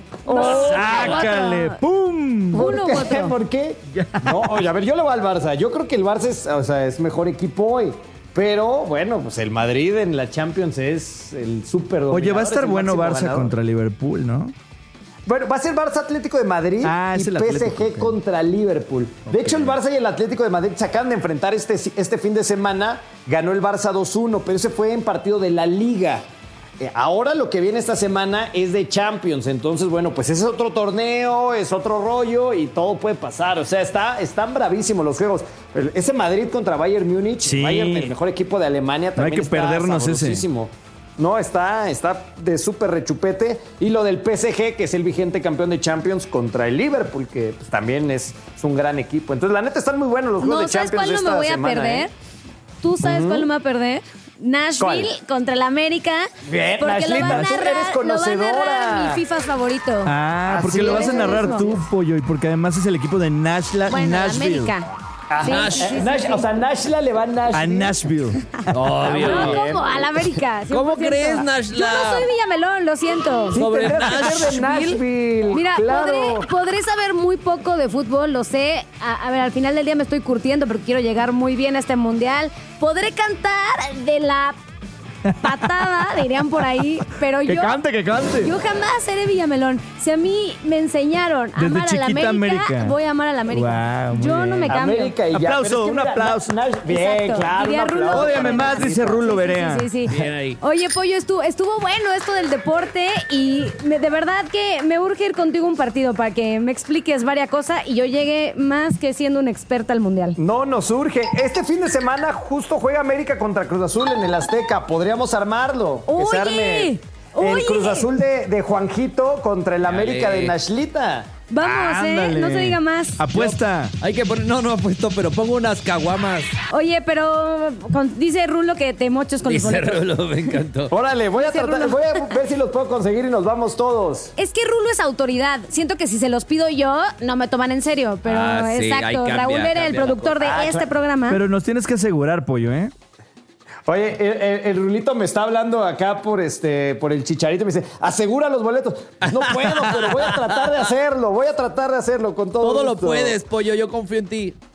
¡Sácale! otro. ¡Pum! ¿Por Uno qué? u otro. ¿Por qué? No, oye, a ver, yo le voy al Barça. Yo creo que el Barça es, o sea, es mejor equipo hoy. Pero bueno, pues el Madrid en la Champions es el súper dominador. Oye, va a es estar el bueno máximo Barça ganador. contra Liverpool, ¿no? Bueno, va a ser Barça Atlético de Madrid Ah, y es el P S G Atlético, ok. contra Liverpool. De Ok. hecho, el Barça y el Atlético de Madrid se acaban de enfrentar este, este fin de semana. Ganó el Barça dos uno, pero ese fue en partido de la Liga. Eh, ahora lo que viene esta semana es de Champions. Entonces, bueno, pues ese es otro torneo, es otro rollo y todo puede pasar. O sea, está, están bravísimos los juegos. Pero ese Madrid contra Bayern Múnich, Sí. Bayern, el mejor equipo de Alemania, No hay también que está perdernos ese. sabrosísimo. No, está, está de súper rechupete. Y lo del P S G, que es el vigente campeón de Champions, contra el Liverpool, que pues, también es, es un gran equipo. Entonces, la neta, están muy buenos los juegos No, de ¿sabes Champions cuál no esta me voy a semana, perder? ¿eh? ¿Tú sabes Ujú. cuál no me voy a perder? Nashville ¿Cuál? contra el América. Bien, porque Nashville, lo va a tú eres narrar, lo va a conocedora. narrar mi FIFAs favorito. Ah, porque Así lo vas a es. narrar tú, pollo, y porque además es el equipo de Nashla, Bueno, el Nashville. América. Ajá. Sí, Eh, sí, sí, Nash- sí. O sea, Nashla le va a Nashville. A Nashville. Obvio. No, bien. ¿cómo? Al América. ¿Cómo cien por ciento. crees, Nashla? Yo no soy Villamelón, lo siento. Sí, Sobre tendrías que ser de Nashville. Nashville. Mira, claro. podré, podré saber muy poco de fútbol, lo sé. A, a ver, al final del día me estoy curtiendo porque quiero llegar muy bien a este mundial. Podré cantar de la patada, dirían por ahí, pero Que yo... cante, que cante. Yo jamás seré Villamelón. Si a mí me enseñaron a Desde amar a la chiquita América, América. voy a amar a la América. Guau, muy yo no bien. me cambio. América y ya. Aplauso, Pero es que un mira, aplauso. Nash- bien, Exacto. claro, un Diría Rulo aplauso. que Ódiame más, dice Rulo Sí, Berea. Sí, sí, sí. Bien ahí. Oye, Pollo, estuvo, estuvo bueno esto del deporte y me- de verdad que me urge ir contigo a un partido para que me expliques varias cosas y yo llegue más que siendo una experta al mundial. No nos surge. Este fin de semana justo juega América contra Cruz Azul en el Azteca. Podríamos armarlo. Que se Oye, arme el oye. Cruz Azul de, de Juanjito contra el Dale. América de Nashlita. Vamos, eh, Ándale. no se diga más. Apuesta. Hay que poner. No, no apuesto, pero pongo unas caguamas. Oye, pero con- dice Rulo que te moches con Dice los boletos. Rulo, me encantó. Órale, voy a, Dice tratar, Rulo. voy a ver si los puedo conseguir y nos vamos todos. Es que Rulo es autoridad. Siento que si se los pido yo, no me toman en serio. Pero Ah, sí, ahí exacto, cambia, Raúl era el cambia la productor de cosa. Ah, este claro. programa. Pero nos tienes que asegurar, pollo, ¿eh? Oye, el, el- el Rulito me está hablando acá por este, por el Chicharito. Me dice, asegura los boletos. Pues no puedo, pero voy a tratar de hacerlo. Voy a tratar de hacerlo con todo Todo lo gusto. puedes, pollo. Yo confío en ti.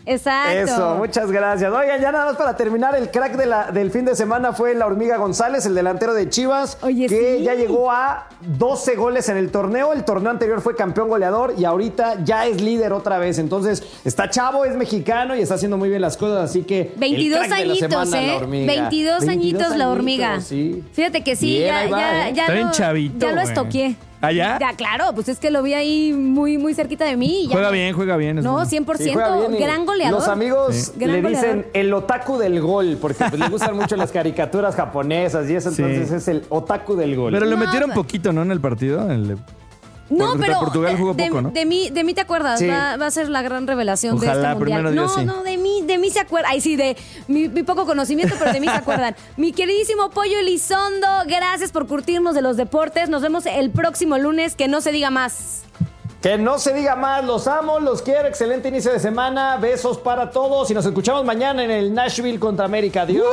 Exacto. Eso, muchas gracias. Oigan, ya nada más para terminar, el crack de la, del fin de semana fue la Hormiga González, el delantero de Chivas, Oye, que sí. ya llegó a doce goles en el torneo. El torneo anterior fue campeón goleador y ahorita ya es líder otra vez. Entonces, está chavo, es mexicano y está haciendo muy bien las cosas, así que... veintidós el crack de la añitos, semana, ¿eh? la Hormiga. veintidós añitos la hormiga. Sí. Fíjate que sí, Bien, ya, ahí va, ya, ¿eh? ya Está lo, bien chavito, ya lo güey. estoqué. ¿Ah, ya? Ya, claro, pues es que lo vi ahí muy, muy cerquita de mí. y ya Juega no- bien, juega bien. es No, bueno. cien por Sí, ciento, juega bien y gran goleador. Los amigos Sí. Gran le goleador. dicen el otaku del gol, porque pues, le gustan mucho las caricaturas japonesas y eso, Sí. entonces es el otaku del gol. Pero le No, metieron pues- poquito, ¿no? En el partido. En el- No, Contra pero Portugal de, jugó de- poco, ¿no? de mí, de mí te acuerdas, Sí. va, va a ser la gran revelación de Ojalá, este mundial. primero Dios, no, sí. no, de mí, de mí se acuerdan. Ay, sí, de mi, mi poco conocimiento, pero de mí se acuerdan. Mi queridísimo Pollo Elizondo, gracias por curtirnos de los deportes. Nos vemos el próximo lunes, que no se diga más. Que no se diga más, los amo, los quiero, excelente inicio de semana, besos para todos y nos escuchamos mañana en el Nashville contra América. Adiós.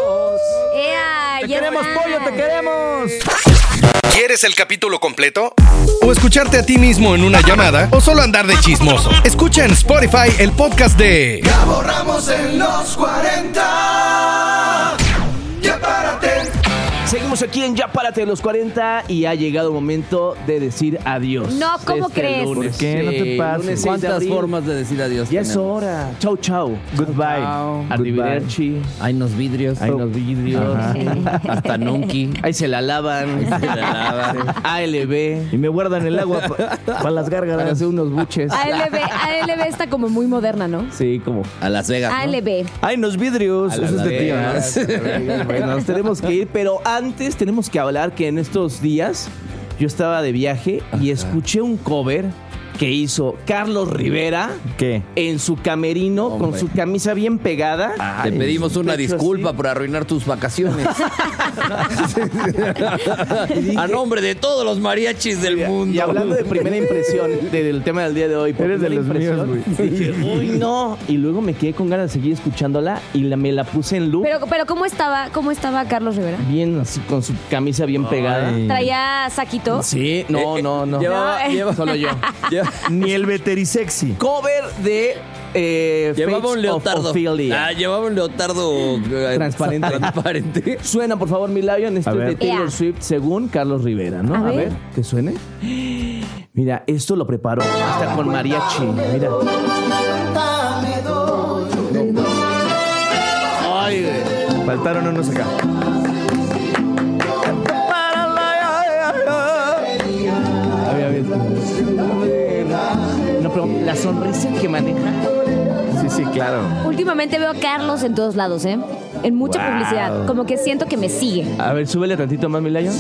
¡Ea! ¡Te ya queremos, está. pollo! ¡Te queremos! ¿Quieres el capítulo completo? ¿O escucharte a ti mismo en una llamada? ¿O solo andar de chismoso? Escucha en Spotify el podcast de Gabo Ramos en los cuarenta. Ya párate. Seguimos aquí en Ya Párate de los cuarenta y ha llegado el momento de decir adiós. No, ¿cómo Este crees? lunes. ¿Por qué? No te Sí, pases. lunes seis de ¿Cuántas abril. formas de decir adiós Ya es tenemos? hora. Chau, chau. Goodbye. Chao. Arrivederci. Hay unos vidrios. Hay unos vidrios. Hasta nunca. Ahí se la lavan. Se la lavan. A L B. Y me guardan el agua para las Para gárgaras. hacer unos buches. A L B, A L B está como muy moderna, ¿no? Sí, como. A Las Vegas, ¿no? A L B. ¡Ay, los vidrios! A Eso las es de tío. Vegas. Bueno, nos tenemos que ir, pero antes tenemos que hablar que en estos días yo estaba de viaje y escuché un cover que hizo Carlos Rivera ¿Qué? en su camerino con Hombre. su camisa bien pegada. Te pedimos una pecho disculpa así. por arruinar tus vacaciones. A nombre de todos los mariachis del mundo. Y hablando de primera impresión del tema del día de hoy, por Eres de primera los míos, impresión, güey. dije, uy, no. Y luego me quedé con ganas de seguir escuchándola y la- me la puse en loop, Pero, pero ¿cómo estaba, cómo estaba Carlos Rivera? bien así, con su camisa bien pegada. Ay. ¿Traía saquito? Sí, no, no, no. Llevaba, No, eh. lleva- Solo yo. lleva- Ni el veterisexy. Cover de eh, llevaba Fates un of leotardo. Ophelia. Ah, llevaba un leotardo eh, Transparente. transparente. Suena, por favor, mi Lion. Esto A es de ver. Taylor Ea. Swift según Carlos Rivera, ¿no? A A, ver. ver. que suene. Mira, esto lo preparó. Está con mariachi. Mira. Ay, güey. Faltaron unos acá. A ver, a ver. No, pero la sonrisa que maneja. Sí, sí, claro. Últimamente veo a Carlos en todos lados, ¿eh? En mucha Wow. publicidad. Como que siento que me sigue. A ver, súbele tantito más, mi Lion.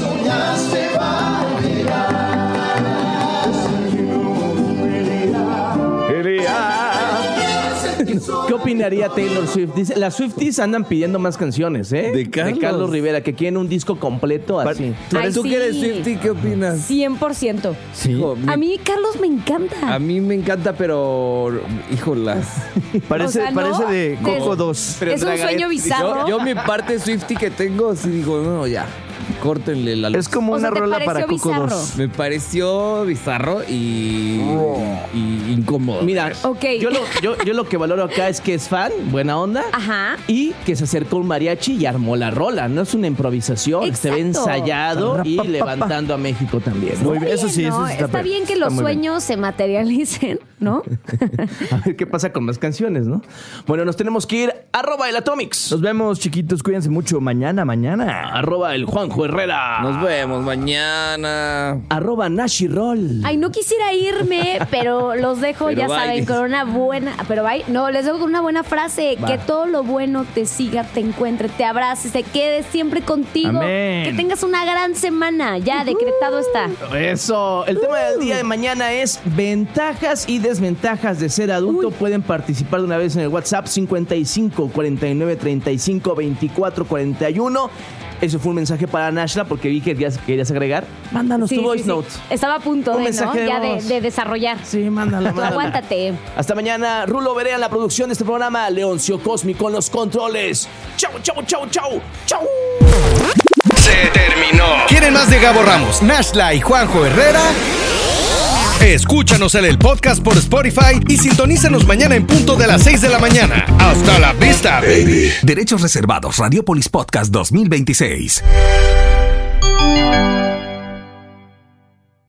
¿Qué opinaría Taylor Swift? Dice, las Swifties andan pidiendo más canciones, ¿eh? De Carlos. Rivera, que quieren un disco completo así. Pero Ay, tú sí. que eres Swiftie, ¿qué opinas? cien por ciento. Sí. Hijo, mi- A mí Carlos me encanta. a mí me encanta, pero híjolas. Parece, O sea, ¿no? parece de Des- Coco dos. Es un sueño bizarro. Yo, yo mi parte Swiftie que tengo, sí digo, no, ya, córtenle la luz. Es como O una sea, ¿te rola para pareció Coco bizarro? dos. Me pareció bizarro y, y incómodo. Mira, Ok. yo, lo, yo, yo lo que valoro acá es que es fan, buena onda, Ajá. y que se acercó un mariachi y armó la rola. No es una improvisación, se ve Exacto. ensayado y Rapapapa. levantando a México también. ¿no? Muy bien, eso sí, ¿no? eso sí está, Está per- bien que está los muy bien. sueños se materialicen, ¿no? A ver qué pasa con más canciones, ¿no? Bueno, nos tenemos que ir. Arroba el Atomics. Nos vemos, chiquitos. Cuídense mucho. Mañana, mañana. Arroba el Juanjo Herrera. Nos vemos mañana. Arroba Nashi Roll. Ay, no quisiera irme, pero los dejo, Pero ya bye. saben, con una buena. Pero bye. No, les dejo con una buena frase. Va. Que todo lo bueno te siga, te encuentre, te abrace, se quede siempre contigo. Amén. Que tengas una gran semana. Ya, decretado está. Eso. El tema del día de mañana es ventajas y desventajas de ser adulto. Uy. Pueden participar de una vez en el WhatsApp cincuenta y cinco, cuarenta y nueve, treinta y cinco, veinticuatro, cuarenta y uno. Eso fue un mensaje para Nashla porque vi que querías, querías agregar. Mándanos Sí, tu sí, voice sí. note. Estaba a punto Un de, ¿no? mensaje de Ya de, voz. de desarrollar. Sí, mándala, Tú mándala. aguántate. Hasta mañana. Rulo Berea en la producción de este programa. Leoncio Cosmi con los controles. Chau, chau, chau, chau, chau. Se terminó. ¿Quieren más de Gabo Ramos, Nashla y Juanjo Herrera? Escúchanos en el podcast por Spotify y sintonízanos mañana en punto de las seis de la mañana. Hasta la vista, baby. Derechos reservados. Radiopolis Podcast dos mil veintiséis.